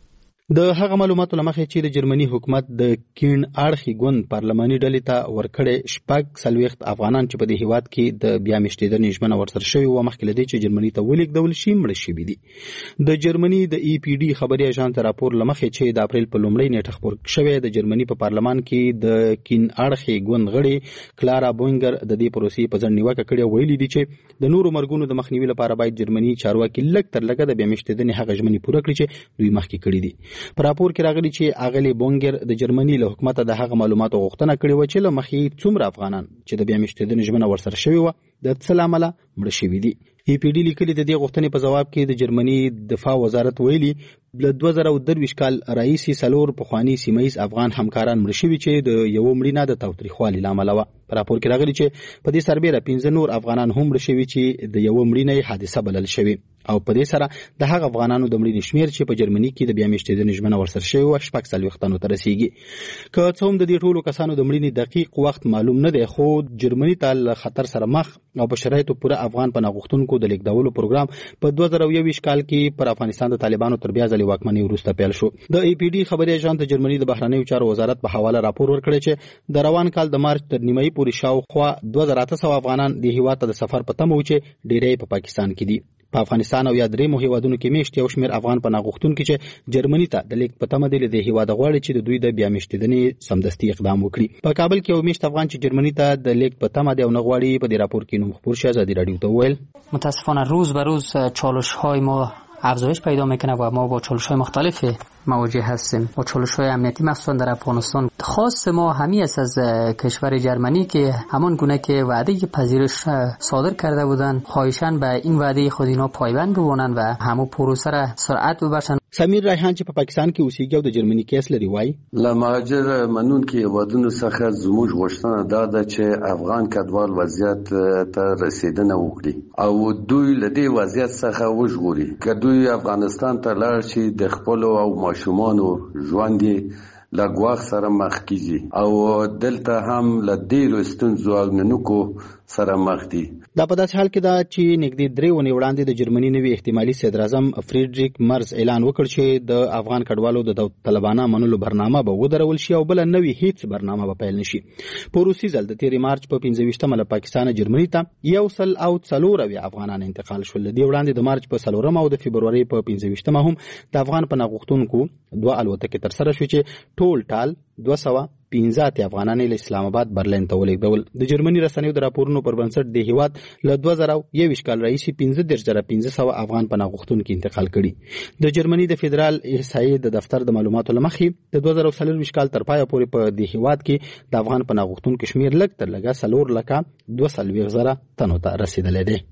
د هغه معلوماتو لمخې چې د جرمني حکومت د کین اړخي ګوند پارلماني ډلې ته ورکړې شپږ څلوېښت افغانان چې په دې هیواد کې د بیا میاشتې د نژمنه ورسره شوي و، مخکې له دې چې جرمني ته ولیږدول شي مړه شوي دي. د جرمني د ای پی ډي خبري اژانس راپور لمخې چې د اپریل په لومړۍ نیټه خبر شوی د جرمني په پارلمان کې د کین اړخي ګوند غړي کلارا بوینګر د دې پروسې په ځان نیوکه کړې، ویلي دي چې د نورو مرګونو د مخنیوي لپاره باید جرمني چارواکي لږ تر لږه د بیا میاشتې د هغه ژمنې پوره کړي چې دوی مخکې کړي دي. په راپور کې راغلي چې اغلی بونګر د جرمني له حکومت د هغه معلوماتو غوښتنه کړې و چې له مخې څومره افغانان چې د بیا میاشتې د نژمنه ورسره شوي و د څه له امله مړه شوي دي. ای پی ډي لیکلي د دې غوښتنې په جواب کې د جرمني دفاع وزارت ویلي له دوه زره درویشت کال راهیسې څلور پخواني سیمه ییز افغان همکاران مړه شوي چې د یوه مړینه د تاوتریخوالي له امله وه. په راپور کې راغلي چې په دې سربیره پنځه نور افغانان هم مړه شوي چې د یوه مړینې حادثه بلل شوي، او په دې سره د هغه افغانانو د مړینې شمېر چې په جرمني کې د بیا میاشتې د نژمنه ورسره شوی و شپږ څلوېښت تنو ته رسیږي. که څه هم د دې ټولو کسانو د مړینې دقیق وخت معلوم نه دی، خو جرمني ته له خطر سره مخ او په شرایطو پوره افغان پناه غوښتونکو د لیږدولو پروګرام په دوه زره یوویشت کال کې پر افغانستان د طالبانو تر بیا ځلې واکمنۍ وروسته پیل شو. د ای پی ډي خبري اژانس د جرمني د بهرنیو چارو وزارت په حواله راپور ورکړی چې د روان کال د مارچ تر نیمایي پورې شاوخوا دوه زره اته سوه افغانان د هیواد ته د سفر په تمه و چې ډېری په پاکستان کې دي. په افغانستان او یا درېیمو هیوادونو کې میشت یو شمېر افغان پناه غوښتونکي چې جرمني ته د لیږد په تمه دي له دې هیواده غواړي چې د دوی د بیا میاشتېدنې سمدستي اقدام وکړي. په کابل کې یو میشت افغان چې جرمني ته د لیږد په تمه دی او نه غواړي په دې راپور کې نوم خپور شي ازادي راډیو ته وویل متاسفانه روز به روز چالش‌های ما افزایش پیدا میکنه و ما با چالش‌های مختلفی مواجه هستیم و چالش‌های امنیتی مخصوصا در افغانستان. خاص ما همی است از کشور جرمنی که همان گونه که وعده پذیرش صادر کرده بودند خواهشاً به این وعده خود اینا پایبند بمانند و همو پروسه را سرعت ببخشند. سمیر ریحان چې په پاکستان کې اوسېږي او د جرمني کیس لري وایي له مهاجر منونکو هیوادونو څخه زموږ غوښتنه دا ده چې افغان کډوال وضعیت ته رسیدنه وکړي او دوی له دې وضعیت څخه وژغوري که دوی افغانستان ته لاړ شي د خپل او ماشومانو ژوند له ګواښ سره مخ کیږي او دلته هم له ډېرو ستونزو او ننوکو سره مخ دي. دا په داسې حال کې ده چې نږدې درې ونې وړاندې د جرمني نوي احتمالي صدراعظم فریډریک مرز اعلان وکړ چې د افغان کډوالو د طالبانه منلو برنامه به ودرول شي او بل نوې هیڅ برنامه به پیل نشي. په روسي ځل د تیرې مارچ په پنځه ویشتمه له پاکستانه جرمني ته یو سل او څلور اویا افغانان انتقال شول. د دې وړاندې د مارچ په څلورمه او د فبروري په پنځه ویشتمه هم د افغان پناه غوښتونکو دوه الوتکې ترسره شوې چې ټول ټال دوه سوه پنځه اتیا افغانان له اسلام آباد برلین ته ولېږدول. د جرمني رسنیو د راپورونو پر بنسټ د هیواد له دوه زره یوویشت کال راهیسې پنځه دېرش زره پنځه سوه افغان پناه غوښتونکي انتقال کړي. د جرمني د فدرال احصایې د دفتر د معلوماتو له مخې د دوه زره څلورویشت کال تر پایه پورې په دې هیواد کې د افغان پناه غوښتونکو شمېر لږ تر لږه څلور لکه دوه څلوېښت زره تنو ته رسېدلی دی.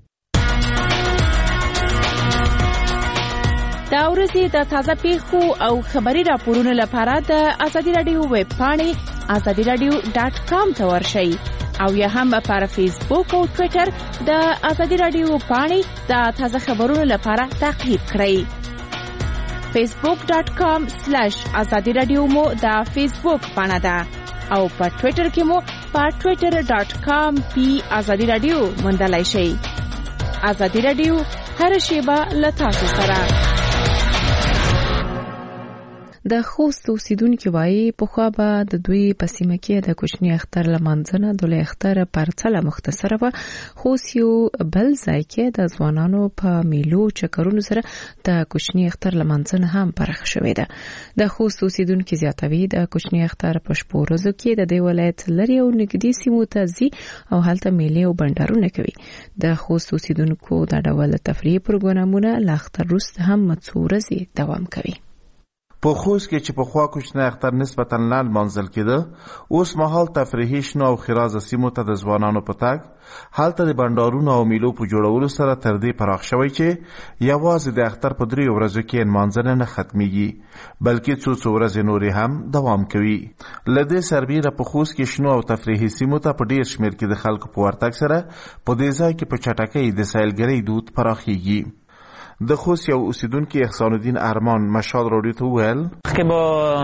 دا ورځې د تازه پیښو او خبري راپورونو لپاره د ازادي رادیو ویب پاڼې ازادي رادیو ډاټ کام ته ورشئ او یا هم پر فیسبوک او ټوئیټر د ازادي رادیو پاڼې د تازه خبرونو لپاره تعقیب کړئ. فیسبوک ډاټ کام سلیش ازادي رادیو مو د فیسبوک پاڼه ده او په ټوئیټر کې مو په ټوئیټر ډاټ کام پی ازادي رادیو موندلای شئ. ازادي رادیو هر شیبه له تاسو سره. د خوست اوسیدونکو وایي پخوا به د دوی په سیمه کې د کوچني اختر لمانځنه د لوی اختر پرڅله مختصره وه، خو یو بل ځای کې د ځوانانو په میلو چکرونو سره د کوچني اختر لمانځنه هم پراخه شوې ده. د خوست اوسیدونکو زیاتوي د کوچني اختر په شپو ورځو کې د دې ولایت لرې او نږدې سیمو ته ځي او هلته میلې او بنډارونه کوي. د خوست اوسیدونکو دا ډول تفریحي پروګرامونه له اختر وروسته هم څو ورځې دوام کوي. په خوست کې چې په خوا کوچنی اختر نسبتا لاندې منځل کېده، اوس مهال تفریحي شنو او خرازه سیمو ته د ځوانانو په تګ هلته د بنډارونو او میلو په جوړولو سره تر دې پراخ شوی چې یوازې د اختر په دریو ورځو کې نمانځنه نه ختمیږي بلکې څو څو ورځې نورې هم دوام کوي. له دې سربیره په خوست کې شنو او تفریحي سیمو ته په ډیر شمېر کې د خلکو په ورتګ سره په دې ځای کې په چټکۍ د سیلګرۍ دود پراخیږي. د خوست یو اوسیدونکي احسان الدین ارمان مشال راډیو ته وویل که با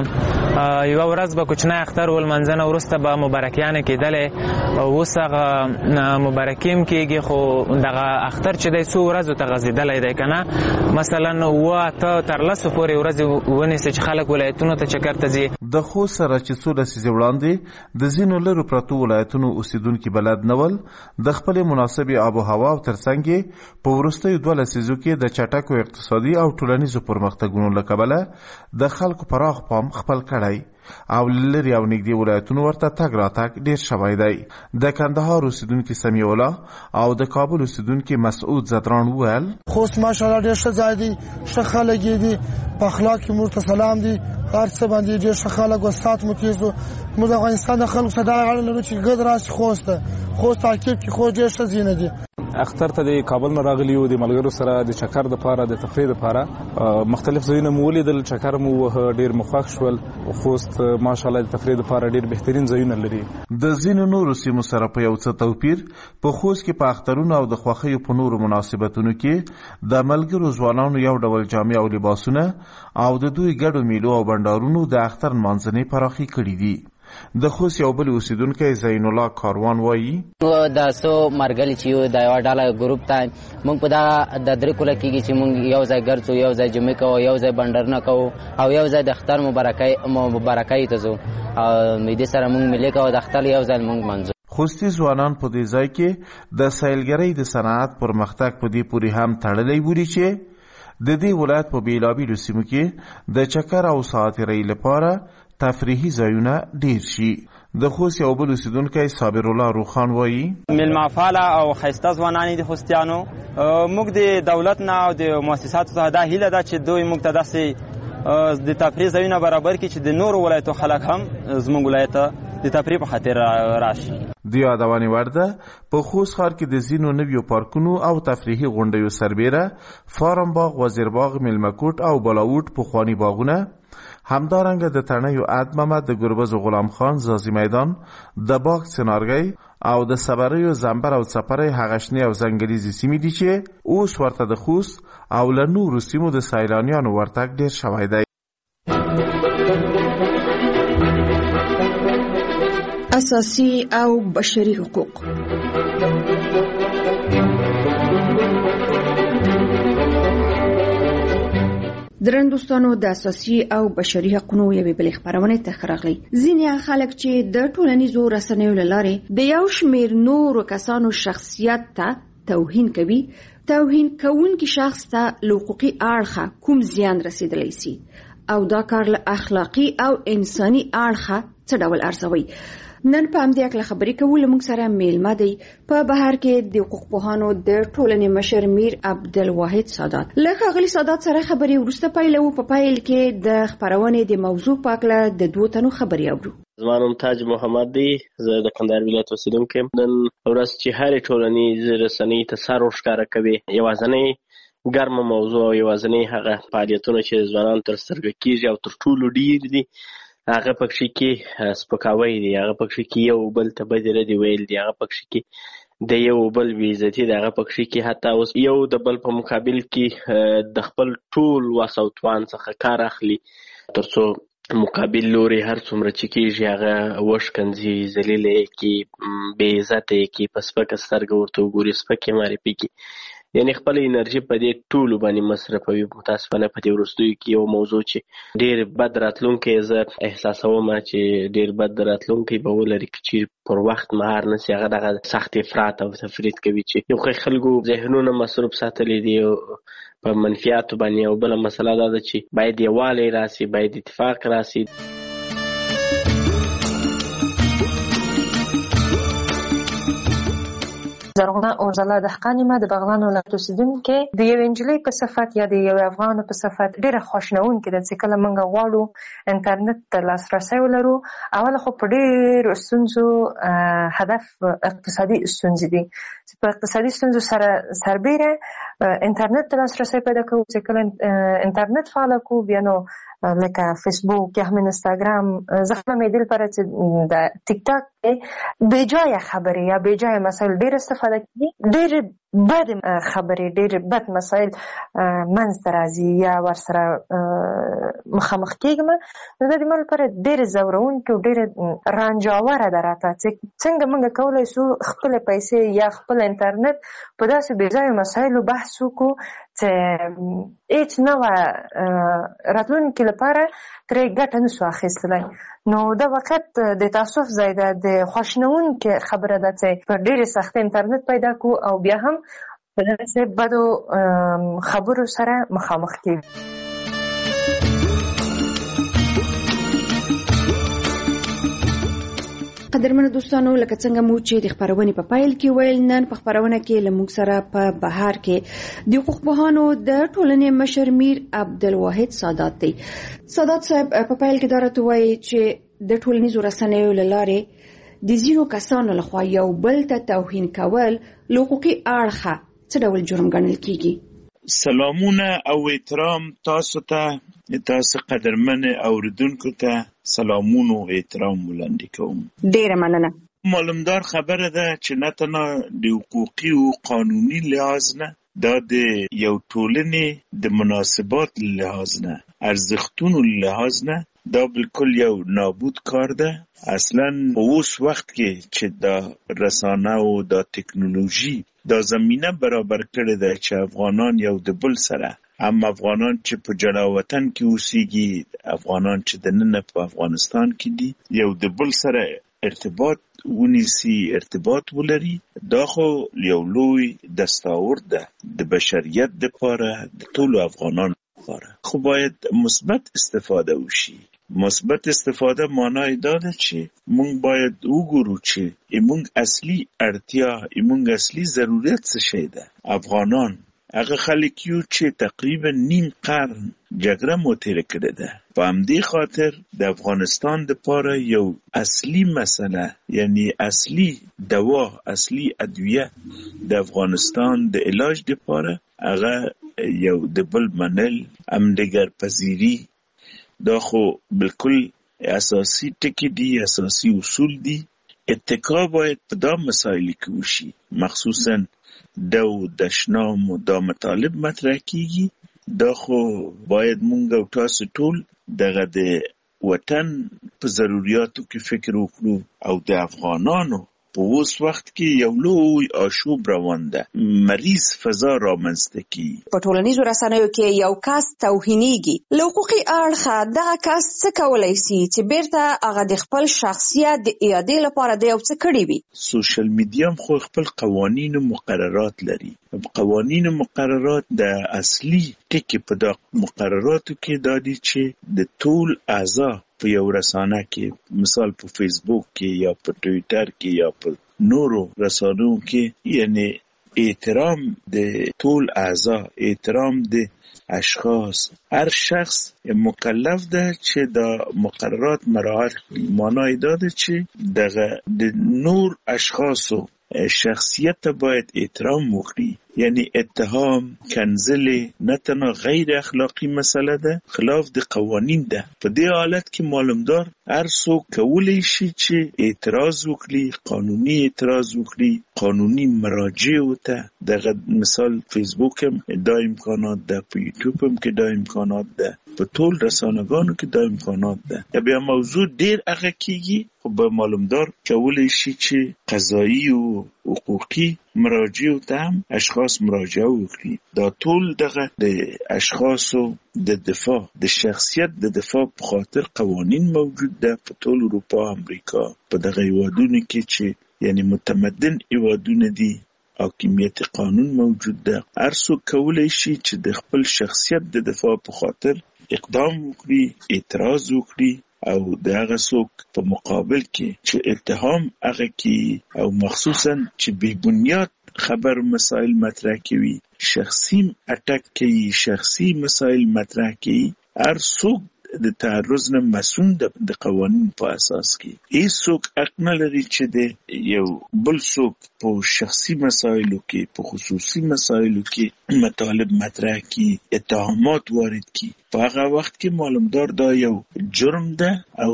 یو ورځ به کوچنی اختر ولمانځنه وروسته به مبارکیانې کېدلې، اوس هغه مبارکي هم کېږي خو دغه اختر چې دی څو ورځو ته غځېدلی دی که نه، مثلا اوه اته تر لسو پورې ورځې ونیسي چې خلک ولایتونو ته چکر ته ځي. د خوست سره چې څو لسیزې وړاندې د ځینو لرو پرتو ولایتونو اوسیدونکي بلد نه ول، د خپلې مناسبې آب و هوا او ترڅنګ یې په وروستیو دوه لسیزو کې د چټکو اقتصادي او ټولنیزو پرمختګونو له کبله د خلکو پراخ پام خپل کړی او لري او نږدې ولایتونو ورته تګ راتګ ډیر شوی دی. د کندهار اوسیدونکي سمیع الله او د کابل اوسیدونکي مسعود زدران وویل خوست ماشاءالله ډیر ښه ځای دی، ښه خلک دي، په اخلاق کې موږ ته سلام دي، هر څه باندې ډیر ښه خلک او سات مو کیږي. موږ د افغانستان د خلکو سره اړه لرو چې ګډ راشي خوست خوست تعقیب کې خو ډیر ښه زینه دي. اختر ته د کابل نه راغلی و، د ملګرو سره د چکر لپاره د تفریح لپاره مختلف ځایونه مو ولیدل، چکر مو ډیر مخخ شول. خوست ماشاءالله د تفریح لپاره ډیر بهترین ځایونه لري. د ځینو نورو سیمو سره په یو څه توپیر په خوست کې په اخترونو او د خوښیو په نورو مناسبتونو کې د ملګرو ځوانانو یو ډول جامې او لباسونه او د دوی ګډو میلو او بنډارونو د اختر نمانځنې پراخي کړي دي. د خوست یو بل اوسیدونکی زین الله کاروان وایي د سو مرګلی چې یو د یو ډاله ګروپ ته موږ په دا د درې کوله کېږي چې موږ یو ځای ګرځو، یو ځای جمعې کوو، یو ځای بنډارونه کوو او یو ځای د اختر مبارکۍ مبارکۍ ته ځو او دې سره موږ ملي کوو د اختر یو ځای موږ منځو. خوستي ځوانان په دې ځای کې د سیلګرۍ د صنعت پرمختګ په دې پورې هم تړلی بولي چې د دې ولایت په بیلابیلو سیمو کې د چکر او ساعترۍ لپاره تفریحي ځایونه ډیر شي. د خوست یو بل اوسیدونکی صابر الله روخان وایي میلمه فعاله او ښایسته ځوانان دي خوستیانو. موږ د دولت نه او د مؤسساتو څخه دا هیله ده چې دوی موږ ته داسې د تفریح ځایونه برابر کړي چې د نورو ولایتو خلک هم زموږ ولایت ته د تفریح په خاطر راشي. د یادونې وړ ده په خوست ښار کې د ځینو نویو پارکونو او تفریحي غونډیو سربیره فارم باغ، وزیر باغ، میلمه کوټ او بالاوټ پخواني باغونه، همدارنګه د تڼیو اد محمد، د ګربز غلام خان زازي میدان، د باغ سنارګي او د صبریو زنبر او څپرې هغشنی او زنګلیزي سیمې دي چې اوس ورته د خوست او له نورو سیمو د سیلانیانو ورتګ ډیر شوی دی. اساسي او بشري حقوق. درندوستانو د اساسي او بشري حقوقو یوې بلې خبرونه ته راغلي. ځینې خلک چې د ټولنیزو رسنیو له لارې د یو شمېر نورو کسانو شخصیت ته توهین کوي، توهین کوونکي شخص ته له حقوقي اړخه کوم زیان رسیدلی سي او دا کار له اخلاقي او انساني اړخه څه ډول ارزوي. نن په همدې اړه خبرې کوو. له موږ سره میلمه دی په بهر کې د حقوق پوهانو د ټولنې مشر میر عبدالواحد سادات. له ښاغلي سادات سره خبرې وروسته پیلوو. په پیل کې د خپرونې د موضوع په اړه د دوو تنو خبرې اورو. زما نوم تاج محمد دی، زه د کندهار ولایت اوسیدونکی یم. نن ورځ چې هرې ټولنیزې رسنۍ ته سر ورښکاره کوي، یوازینۍ ګرمه موضوع او یوازینۍ هغه فعالیتونه چې ځوانانو تر سترګه کېږي او تر ټولو ډېر دي، هغه پکښې کې سپکاوی دی، هغه پکښې کې یو بل ته بدې ردې ویل دي، هغه پکښې کې د یو بل بې عزتي دی، هغه پکښې کې حتی اوس یو د بل په مقابل کې د خپل ټول وس او توان څخه کار اخلي تر څو مقابل لوري هر څومره چې کېږي هغه وشکنځي، ذلیله یې کړي، بې عزته یې کړي، په سپکه سترګه ورته وګوري، سپکې معرفي کړي، یعنې خپله انرژي په دې ټولو باندې مصرفوي. متاسفانه په دې وروستیو کې یو موضوع چې ډېر بد راتلونکی زه احساسوم چې ډېر بد راتلونکی به ولري که چیرې پر وخت مهار نه سي، هغه دغه سخت افراط او تفرید کوي چې یو ښه خلکو ذهنونه مصروف ساتلی دي په منفیاتو باندې. او بله مسله دا ده چې باید یووالی راسي، باید اتفاق راسي. زرغونه اوزله دهقان یم، د بغلان ولایت اوسیدونکې. د یو انجلۍ په صفت یا د یو افغان په صفت ډېره خواشنونکې ده چې کله موږ غواړو انټرنیټ ته لاسرسی ولرو. اوله خو په ډېرو ستونزو هدف اقتصادي ستونزې دي چې په اقتصادي ستونزو سره سربیره انټرنیټ ته لاسرسی پیدا کوو. چې کله انټرنیټ فعاله کوو بیا نو لکه فیسبوک یا هم انستاګرام، زه خپله مې دې لپاره چې د ټیک ټاک بې جایه خبرې یا بې جایه مسایل ډېر استفاده کوي، ډېرې بد خبرې، ډېرې بد مسایل منځته راځي یا ورسره مخامخ کېږم. نو دا د ما لپاره ډېرې ځورونکې او ډېرې رنجاوره ده راته چې څنګه موږ کولی شو خپلې پیسې یا خپل انټرنیټ په داسې بې ځایه مسایلو بحث وکړو چې هېڅ نه وه راتلونکي لپاره ترې ګټه نه شو اخیستلی. نو دا وخت د تاسف ځای ده، د خواشنونکې خبره ده چې په ډېرې سختۍ انټرنیټ پیدا کړو او بیا هم په داسې بدو خبرو سره مخامخ کېږو. قدرمنو دوستانو، لکه څنګه مو چې د خبرونې په پایل کې ویل، نن په خبرونه کې له موږ سره په بهر کې د حقوق پوهانو د ټولنې مشر میر عبدالواحد سادات دی. سادات صاحب، په پایل کې دا راته وایي چې د ټولنیزو رسنیو له لارې د ځینو کسانو لخوا یو بل ته توهین کول له حقوقي اړخه څه ډول جرم ګڼل کېږي؟ سلامونه او احترام تاسو ته، تاسو قدرمن اوریدونکو ته سلامونه او احترام وړاندې کوم. ډیره مننه. معلومدار خبره ده چې نه تنها د حقوقي او قانوني لحاظ نه، دا د یو ټولنې د مناسبات لحاظ نه، ارزښتونو لحاظ نه، دا بالکل یو نابود کار ده. اصلا اوس وخت کې چې دا رسانه او دا ټکنالوژي دا زمینه برابر کړې ده چې افغانان یو د بل سره، هم افغانان چې په جلا وطن کې اوسېږي، افغانان چې دننه په افغانستان کې دي، یو د بل سره ارتباط ونیسي، ارتباط ولري. دا خو یو لوی دستاورد ده د بشریت دپاره، د ټولو افغانانو لپاره. خو باید مثبت استفاده وشي. مثبت استفاده معنی دا ده چې مونږ باید وګورو چې مونږ اصلي اړتیا مونږ اصلي ضرورت څه شی ده. افغانان هغه خلک یو چې تقریبا نیم قرن جګړه مو تېره کړې ده. په همدې خاطر د افغانستان دپاره یو اصلي مسله یعنی اصلي دوا اصلي ادویه د افغانستان د علاج دپاره هغه یو د بل منل همدیگر پذیری دا خو بالکل اساسی ټکی دی، اساسی اصول دی. اتکا باید په دا مسایل کې وشي، مخصوصا دو دشنام و دا مطالب مطرح کیږي. دا خو باید مونږ او تاسو ټول دغه د وطن په ضرورتو کې فکر وکړو او د افغانانو په اوس وخت کې یو لوی آشوب روان ده، مریض فضا رامنځته کیږي. په ټولنیزو رسنیو کې یو کس توهینېږي، له حقوقي اړخه دغه کس څه کولی سي چې بیرته هغه د خپل شخصیت د اعادې لپاره د یو څه کړي وي؟ سوشل میډیا خو خپل قوانین و مقررات لري. قوانین و مقررات د اصلي ټکي په دا مقرراتو کې دا دي چې د ټول اعضا په یو رسانه کې، مثال په فیسبوک کې یا په ټویټر کې یا په نورو رسانو کې، یعنی احترام د ټول اعضا، احترام د اشخاص، هر شخص مکلف ده چې دا مقررات مراعات کړي. معنی دا ده چې دغه د نور اشخاصو شخصیت باید احترام وکړي. یعنی اتهام، کنزل نه تنها غیر اخلاقی مسئله ده، خلاف د قوانین ده. په دې حالت کې معلومدار هر څوک کولی شي چې اعتراض وکړي، قانوني اعتراض وکړي، قانوني مراجع وته. دغه مثال فیسبوک هم دا امکانات ده، په یوټیوب هم کې دا امکانات ده، په ټول رسانه‌ګانو کې دا امکانات ده. بیا موضوع ډیر هغه کیږي خو به معلومدار کولی شي چې قضایی او حقوقي مراجع ته هم اشخاص مراجعه وکړي. دا ټول دغه د اشخاصو د دفاع د شخصیت د دفاع په خاطر قوانین موجود ده په ټول اروپا، امریکا، په دغه هیوادونو کې چې یعنی متمدن هیوادونه دي، حاکمیت قانون موجود ده. هر څوک کولی شي چې د خپل شخصیت د دفاع په خاطر اقدام وکړي، اعتراض وکړي او د هغه څوک په مقابل کې چې اتهام هغه کې او مخصوصا چې بې بنیاد خبر مسائل مطرح کوي، شخصي اٹک کوي، شخصي مسائل مطرح کوي، هر څوک د تعرض نه مسئول د قوانین په اساس کې. هیڅ څوک حق نه لري چې د یو بل څوک په شخصي مسایلو کې، په خصوصي مسایلو کې مطالب مطرح کړي، اتهامات وارد کړي. په هغه وخت کې معلومدار دا یو جرم ده او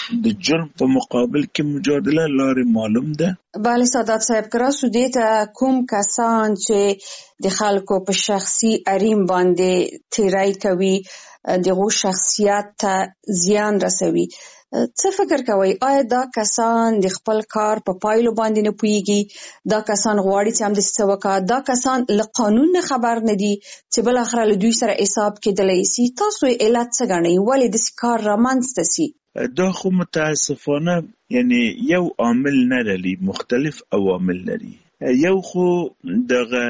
د جرم په مقابل کې مجادله لارې معلوم ده. بله سادات صاحب، که راسو دې ته کوم کسان چې د خلکو په شخصي حریم باندې تیری کوي، دغه شخصیت ته زیان رسوي، څه فکر کوي؟ آیا دا کسان د خپل کار په پایلو باندې نه پوهیږي؟ دا کسان غواړي چې هم د څه وکړي؟ دا کسان له قانون نه خبر نه دي چې بل اخره له دوی سره حساب کېدلی سي؟ تاسو علت څه ګڼئ؟ ولې داسې کار رامنځته سي؟ دا خو متاسفانه یعنی یو عامل نه لري، مختلف عوامل لري. یو خو دغه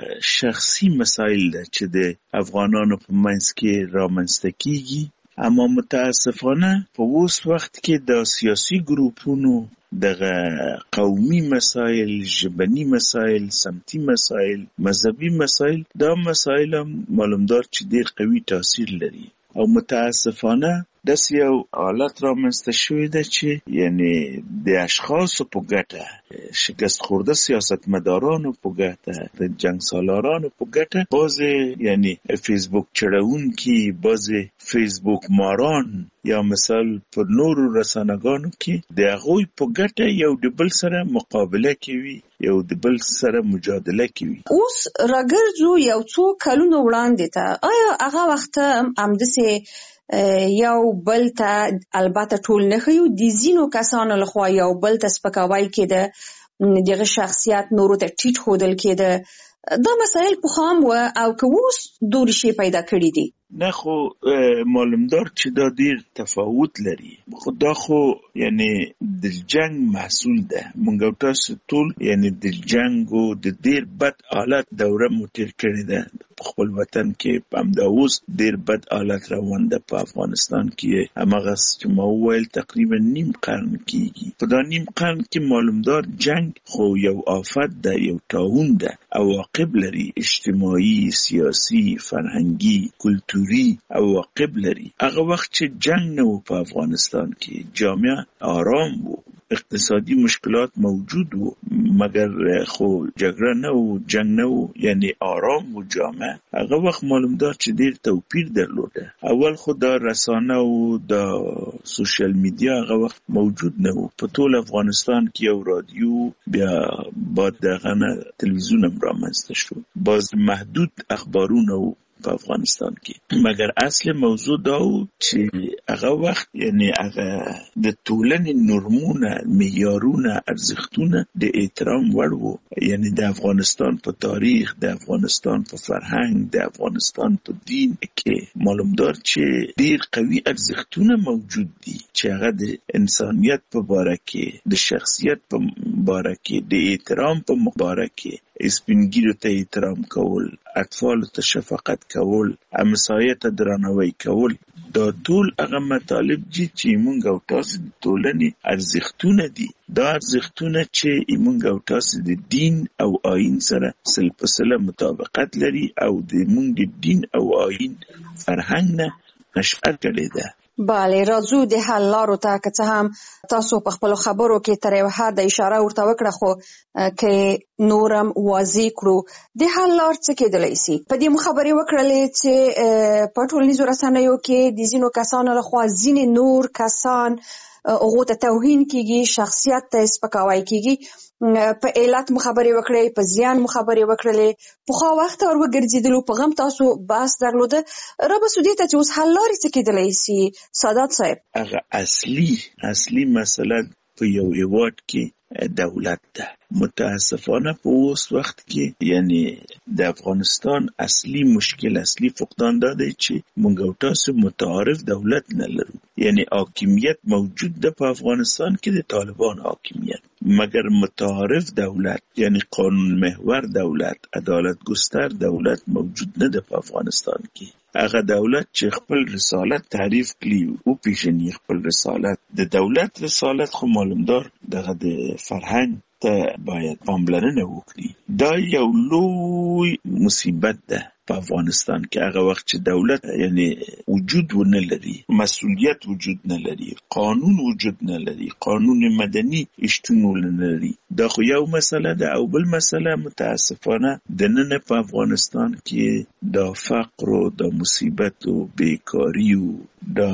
شخصي مسایل ده چې د افغانانو په منځ کې رامنځته کیږي، اما متاسفانه په اوس وخت کې د سیاسي ګروپونو دغه قومي مسایل، ژبني مسایل، سمتي مسایل، مذهبي مسایل، دا مسایل هم معلومدار چې ډیر قوي تاثیر لري. او متاسفانه داسې یو حالت رامنځته شوی ده چې یعنی د اشخاصو په ګټه، شکست خورده سیاستمدارانو په ګټه، د جنګ سالارانو په ګټه، بعضې یعنی فیسبوک چړونکي، بعضې فیسبوک ماران یا مثال پر نورو رسانه‌ګانو کې د هغوی په ګټه یو د بل سره مقابله کوي، یو د بل سره مجادله کوي. اوس راګرځو یو څو کلونو وړاندې ته، آیا هغه وخت همداسې یو بل ته البته ټول نه ښیو، د ځینو کسانو لخوا یو بل ته سپکاوی کېده، دغه شخصیت نورو ته ټیټ ښودل کېده، دا مسایل پخوا هم وه او که اوس دورې شی پیدا کړي دي؟ نه خو معلومدار چې دا ډیر تفاوت لري. خو دا خو یعنی د جنگ محصول ده. مونږ تاسو ټول یعنی د جنگ او د ډیر بد حالت دوره مو تیر کړې ده. په خپل وطن کې په همدا اوس ډېر بد حالت روان ده په افغانستان کې. هماغه چې ما وویل تقریبا نیم قرن کېږي. په دا نیم قرن کې معلومدار جنگ خو یو آفت ده، یو طاعون ده، عواقب لري، اجتماعي، سیاسي، فرهنګي، کلتوري عواقب لري. هغه وخت چې جنگ نه و په افغانستان کې، جامعه آرام و، اقتصادی مشکلات موجود و، مگر خو جګړه نه و، جنگ نه و، یعنی آرام و جامعه. هغه وخت معلومدار چې ډېر توپیر درلوده. اول خو دا رسانه و، دا سوشل میډیا هغه وخت موجود نه و. په ټول افغانستان کې یو رادیو، بیا بعد دغه نه تلویزیون هم رامنځته شو. باز محدود اخبارونه و په افغانستان کې. مګر اصل موضوع دا و چې هغه وخت یعنی هغه د ټولنې نورمونه، معیارونه، ارزښتونه د احترام وړ وو. یعنی د افغانستان په تاریخ، د افغانستان په فرهنګ، د افغانستان په دین کې معلومدار چې ډېر قوي ارزښتونه موجود دي چې هغه د انسانیت په باره کې، د شخصیت په باره کې، د احترام په باره کې، سپینګیرو ته احترام کول، اطفالو ته شفقت کول، همسایه ته درناوی کول، دا ټول هغه مطالب دي چې موږ او تاسو د ټولنې ارزښتونه دي. دا ارزښتونه چې موږ او تاسو د دین او آیین سره سل په سله مطابقت لري او د موږ د دین او آیین فرهنګ نه نشأت کړې ده. بله، راځو د حل لارو ته. که څه هم تاسو په خپلو خبرو کې تر یو حده اشاره ورته وکړه، خو که نورم واضح کړو د حل لار څه کېدلی سي. په دې مو خبرې وکړلې چې په ټولنیزو رسنیو کې د ځینو کسانو لخوا ځینې نور کسان هغو ته توهین کېږي، شخصیت ته سپکاوی کېږي. په علت مو خبرې وکړې، په زیان مو خبرې وکړلې. پخوا وخت ور وګرځېدلو په غم تاسو بحث درلوده. را به سو دې ته چې اوس حل لارې څه کېدلی سي سادات صاحب؟ هغه اصلي اصلي مسله په یو هېواد کې دولت ده. متاسفانه په اوس وخت کې یعنی د افغانستان اصلي مشکل، اصلي فقدان دا دی چې موږ او تاسو متعارف دولت نه لرو. یعنی حاکمیت موجود ده په افغانستان کې، د طالبان حاکمیت، مگر متعارف دولت یعنی قانون محور دولت، عدالت گستر دولت موجود نه ده په افغانستان کې. هغه دولت چې خپل رسالت تعریف کړي او پیژني خپل رسالت، د دولت رسالت خو معلومدار دغه د فرهنګ ته باید پاملرنه وکړي. دا یو لوی مصیبت ده په افغانستان کې. هغه وخت چې دولت یعنی وجود ونه لري، مسؤلیت وجود نه لري، قانون وجود نه لري، قانون مدني شتون نه لري. دا خو یو مسله ده. او بل مسله متاسفانه د نن په افغانستان کې دا فقر او دا مصیبت او بیکاری او دا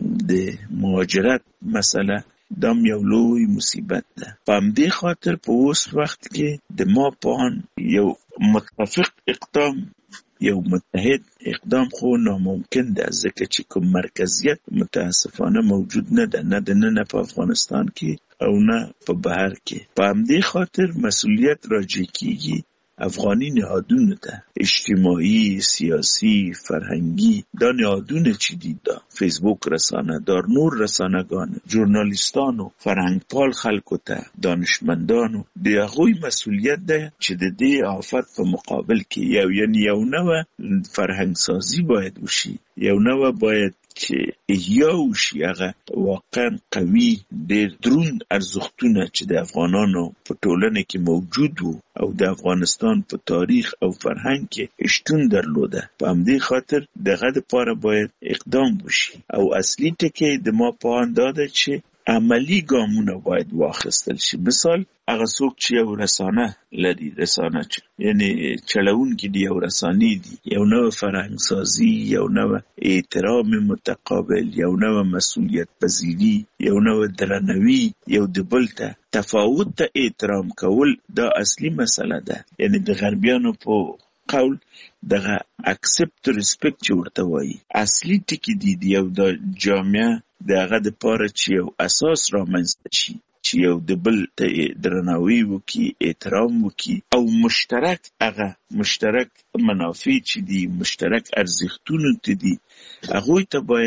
د مهاجرت مسله دام یو لوی مصیبت ده. په همدې خاطر په اوس وخت کې د ما پان یو متفق اقدام، یو متحد اقدام خو ناممکن ده، ځکه چې کوم مرکزیت متاسفانه موجود نه ده، نه د نن په افغانستان کې او نه په بهر کې. په همدې خاطر مسؤلیت راجع کیږي افغانی نهادونه ده، اجتماعي، سیاسی، فرهنګي. دا نهادونه چې دي، دا فیسبوک رسانه، دا نور رسانه‌ګان، ژورنالیستانو، فرهنګپال خلکو ته، دانشمندانو، د هغوی مسؤلیت ده چې د دې آفت په مقابل کې یو یعنی یو نوه فرهنګ سازی باید وشي، یو نوه باید چې احیا وشي. هغه واقعا قوي ډېر دروند ارزښتونه چې د افغانانو په ټولنه کې موجود وو او د افغانستان په تاریخ او فرهنګ کې شتون درلوده. په همدې خاطر دغه دپاره باید اقدام وشي. او اصلي ټکی د ما په اند دا ده چې عملی ګامونه باید واخیستل شي. مثال هغه څوک چې یو رسانه لري، رسانه چې یعنی چلوونکي دي، یو رسانې دي، یو نوه فرهنګ سازي، یو نوه احترام متقابل، یو نوه مسؤلیت پذیري، یو نوه درناوي، یو د بل ته تفاوت ته احترام کول، دا اصلي مسله ده. یعنی د غربیانو په قول دغه اکسپت ریسپیکټ چې ورته وایي اصلي ټکي دي. یو د جامعه دغه دپاره چې یو اساس رامنځته شي چې یو د بل ته درناوی وکړي، احترام وکړي، او مشترک هغه مشترک منافع چې دي، مشترک ارزښتونه ته دي، هغوی ته باید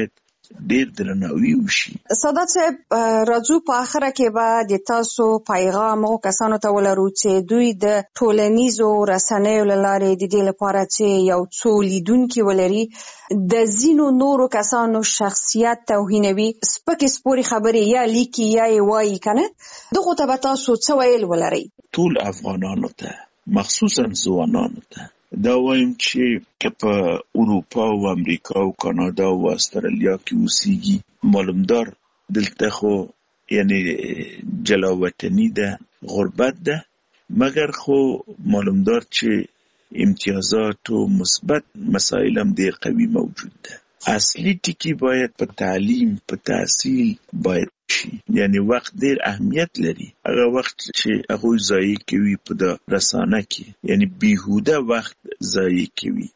ډیر درناوی وشي. سادات صاحب راځو په اخره کې به د تاسو پیغام او کسانو ته ولرو چې دوی د ټولنیزو رسنیو له لارې د دې لپاره چې یو څو لیدونکي ولري د ځینو نورو کسانو شخصیت توهینوي، سپکې سپورې خبرې یا لیکي یا یې وایي کنه، دغه ته به تاسو څه ویل ولرئ؟ ټول افغانانو ته مخصوصا ځوانانو ته دا وایم چې که په اروپا او امریکا او کانادا او استرالیا کې اوسېږي، معلومدار دلته خو یعنی جلاوطني ده، غربت ده، مګر خو معلومدار چې امتیازات او مثبت مسائل هم ډېر قوي موجود ده. اصلي ټکی باید په تعلیم، په تحصیل باید شي. یعنی وخت ډیر اهمیت لري. هغه وخت چې هغه ضایع کوي په د رسانه کې، یعنی بیهوده وخت ضایع کوي،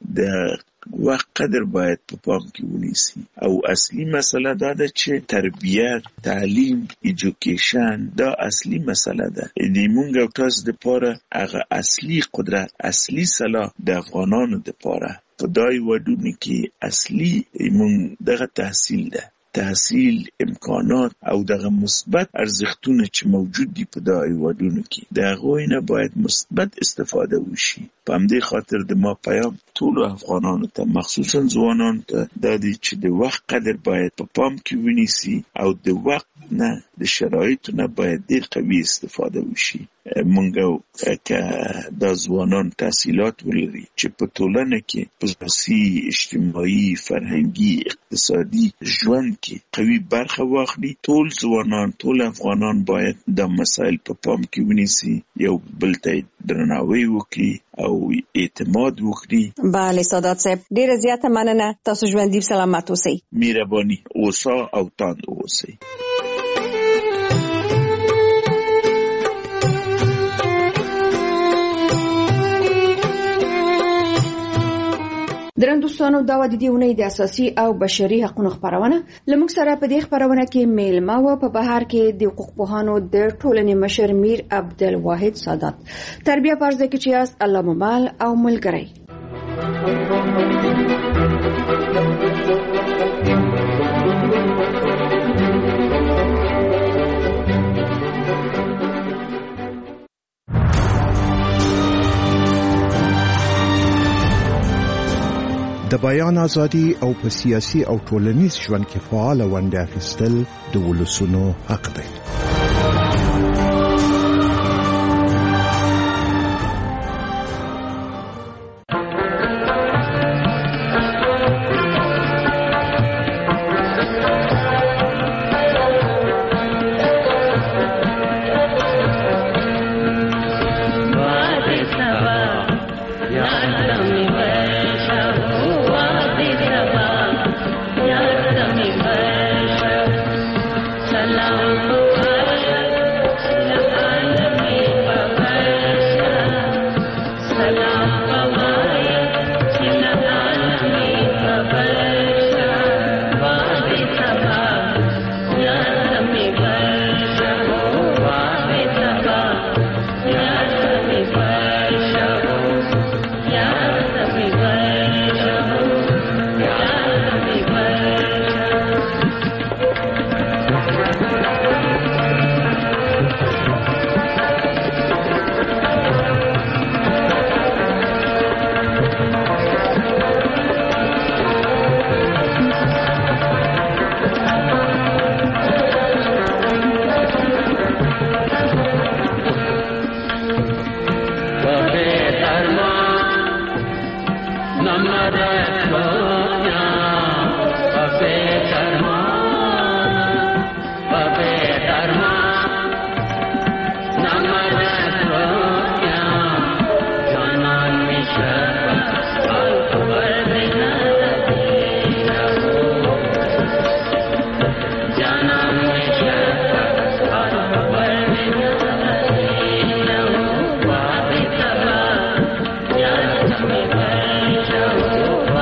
د وخت قدر باید په پام کې ونیسي. او اصلي مسله دا ده چې تربیت، تعلیم، ایجوکیشن دا اصلي مسله ده. یعنی مونږ او تاسو د پاره هغه اصلي قدرت، اصلي صلاح د افغانانو د پاره په دای وډونه کې اصلي مونږ دغه تحصیل ده، تحصیل، امکانات او دغه مثبت ارزښتونه چې موجود دي په دای وډونه کې د هغوی نه باید مثبت استفاده وشي. په همدې خاطر د ما پیام ټول افغانانو ته مخصوصا ځوانانو ته دا دی چې د وخت قدر باید په پام کې ونیسي او د وخت نه د شرایطو نه باید ډیر قوي استفاده وشي. مونږ که دا ځوانان تحصیلات ولري چې په ټولنه کې په سیاسي، اجتماعي، فرهنګي، اقتصادي ژوند کې قوي برخه واخلي، ټول ځوانان، ټول افغانان باید دا مسایل په پام کې ونیسي، یو بل ته درناوی وکړي او اعتماد وکړي. بله سادات صاحب، ډیره زیاته مننه. تاسو ژوندي سلامت اوسئ. مهرباني اوسه او تاند اوسئ. درنو دوستانو، دا و د دې اونۍ د اساسي او بشري حقوقو خبرونه. لمونږ سره په دې خبرونه کې میلمه و په بهر کې د حقوق پوهانو د ټولنې مشر میر عبدالواحد سادات. تربیه پرځ کې چې اس الله ممال او ملګری. د بیان ازادي او په سیاسي او ټولنیز ژوند کې فعال ونډه اخیستل د ولسونو حق دی. Oh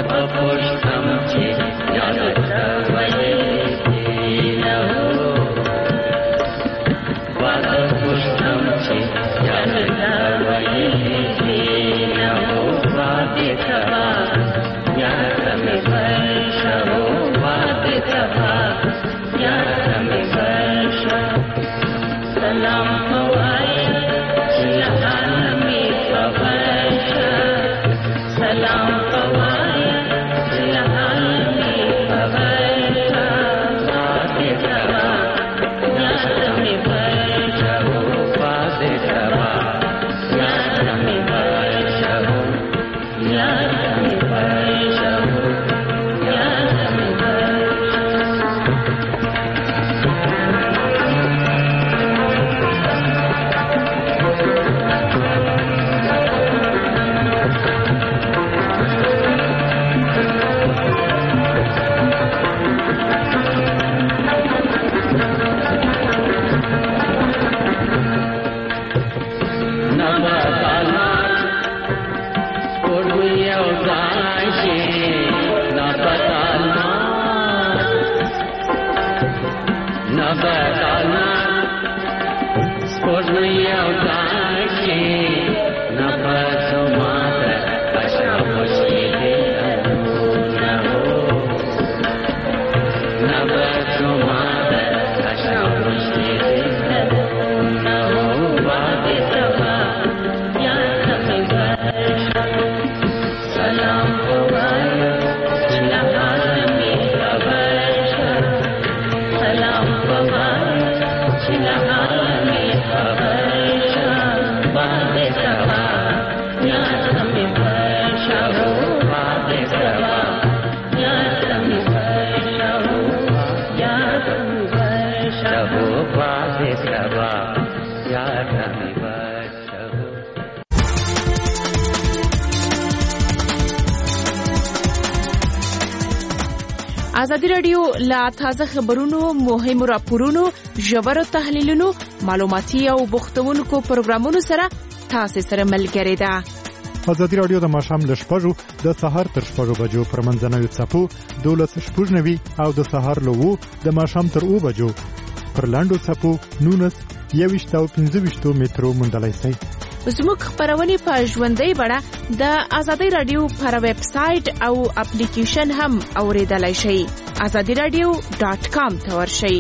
ازادي راډیو لا تازه خبرونو مهمو راپورونو ژورو تحلیلونو معلوماتي او بوختونکو پروګرامونو سره تاسو سره ملګری ده. ازادي راډیو د ماښام له شپږو د سهار تر شپږو بجو پر منځنوي څپو دولس شپږ نوي او د سهار له وو د ماښام تر اوو بجو پر لاندو څپو نونس یويشت او پنځه ویشت مترو موندلای شئ. زموږ خبرونه په ژوندۍ بڼه د ازادي راډیو پر ویب سټ او اپلیکیشن هم اوریدلای شئ. ازادي راډیو ډاٹ کام ته ورشئ.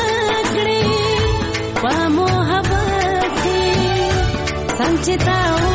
Chita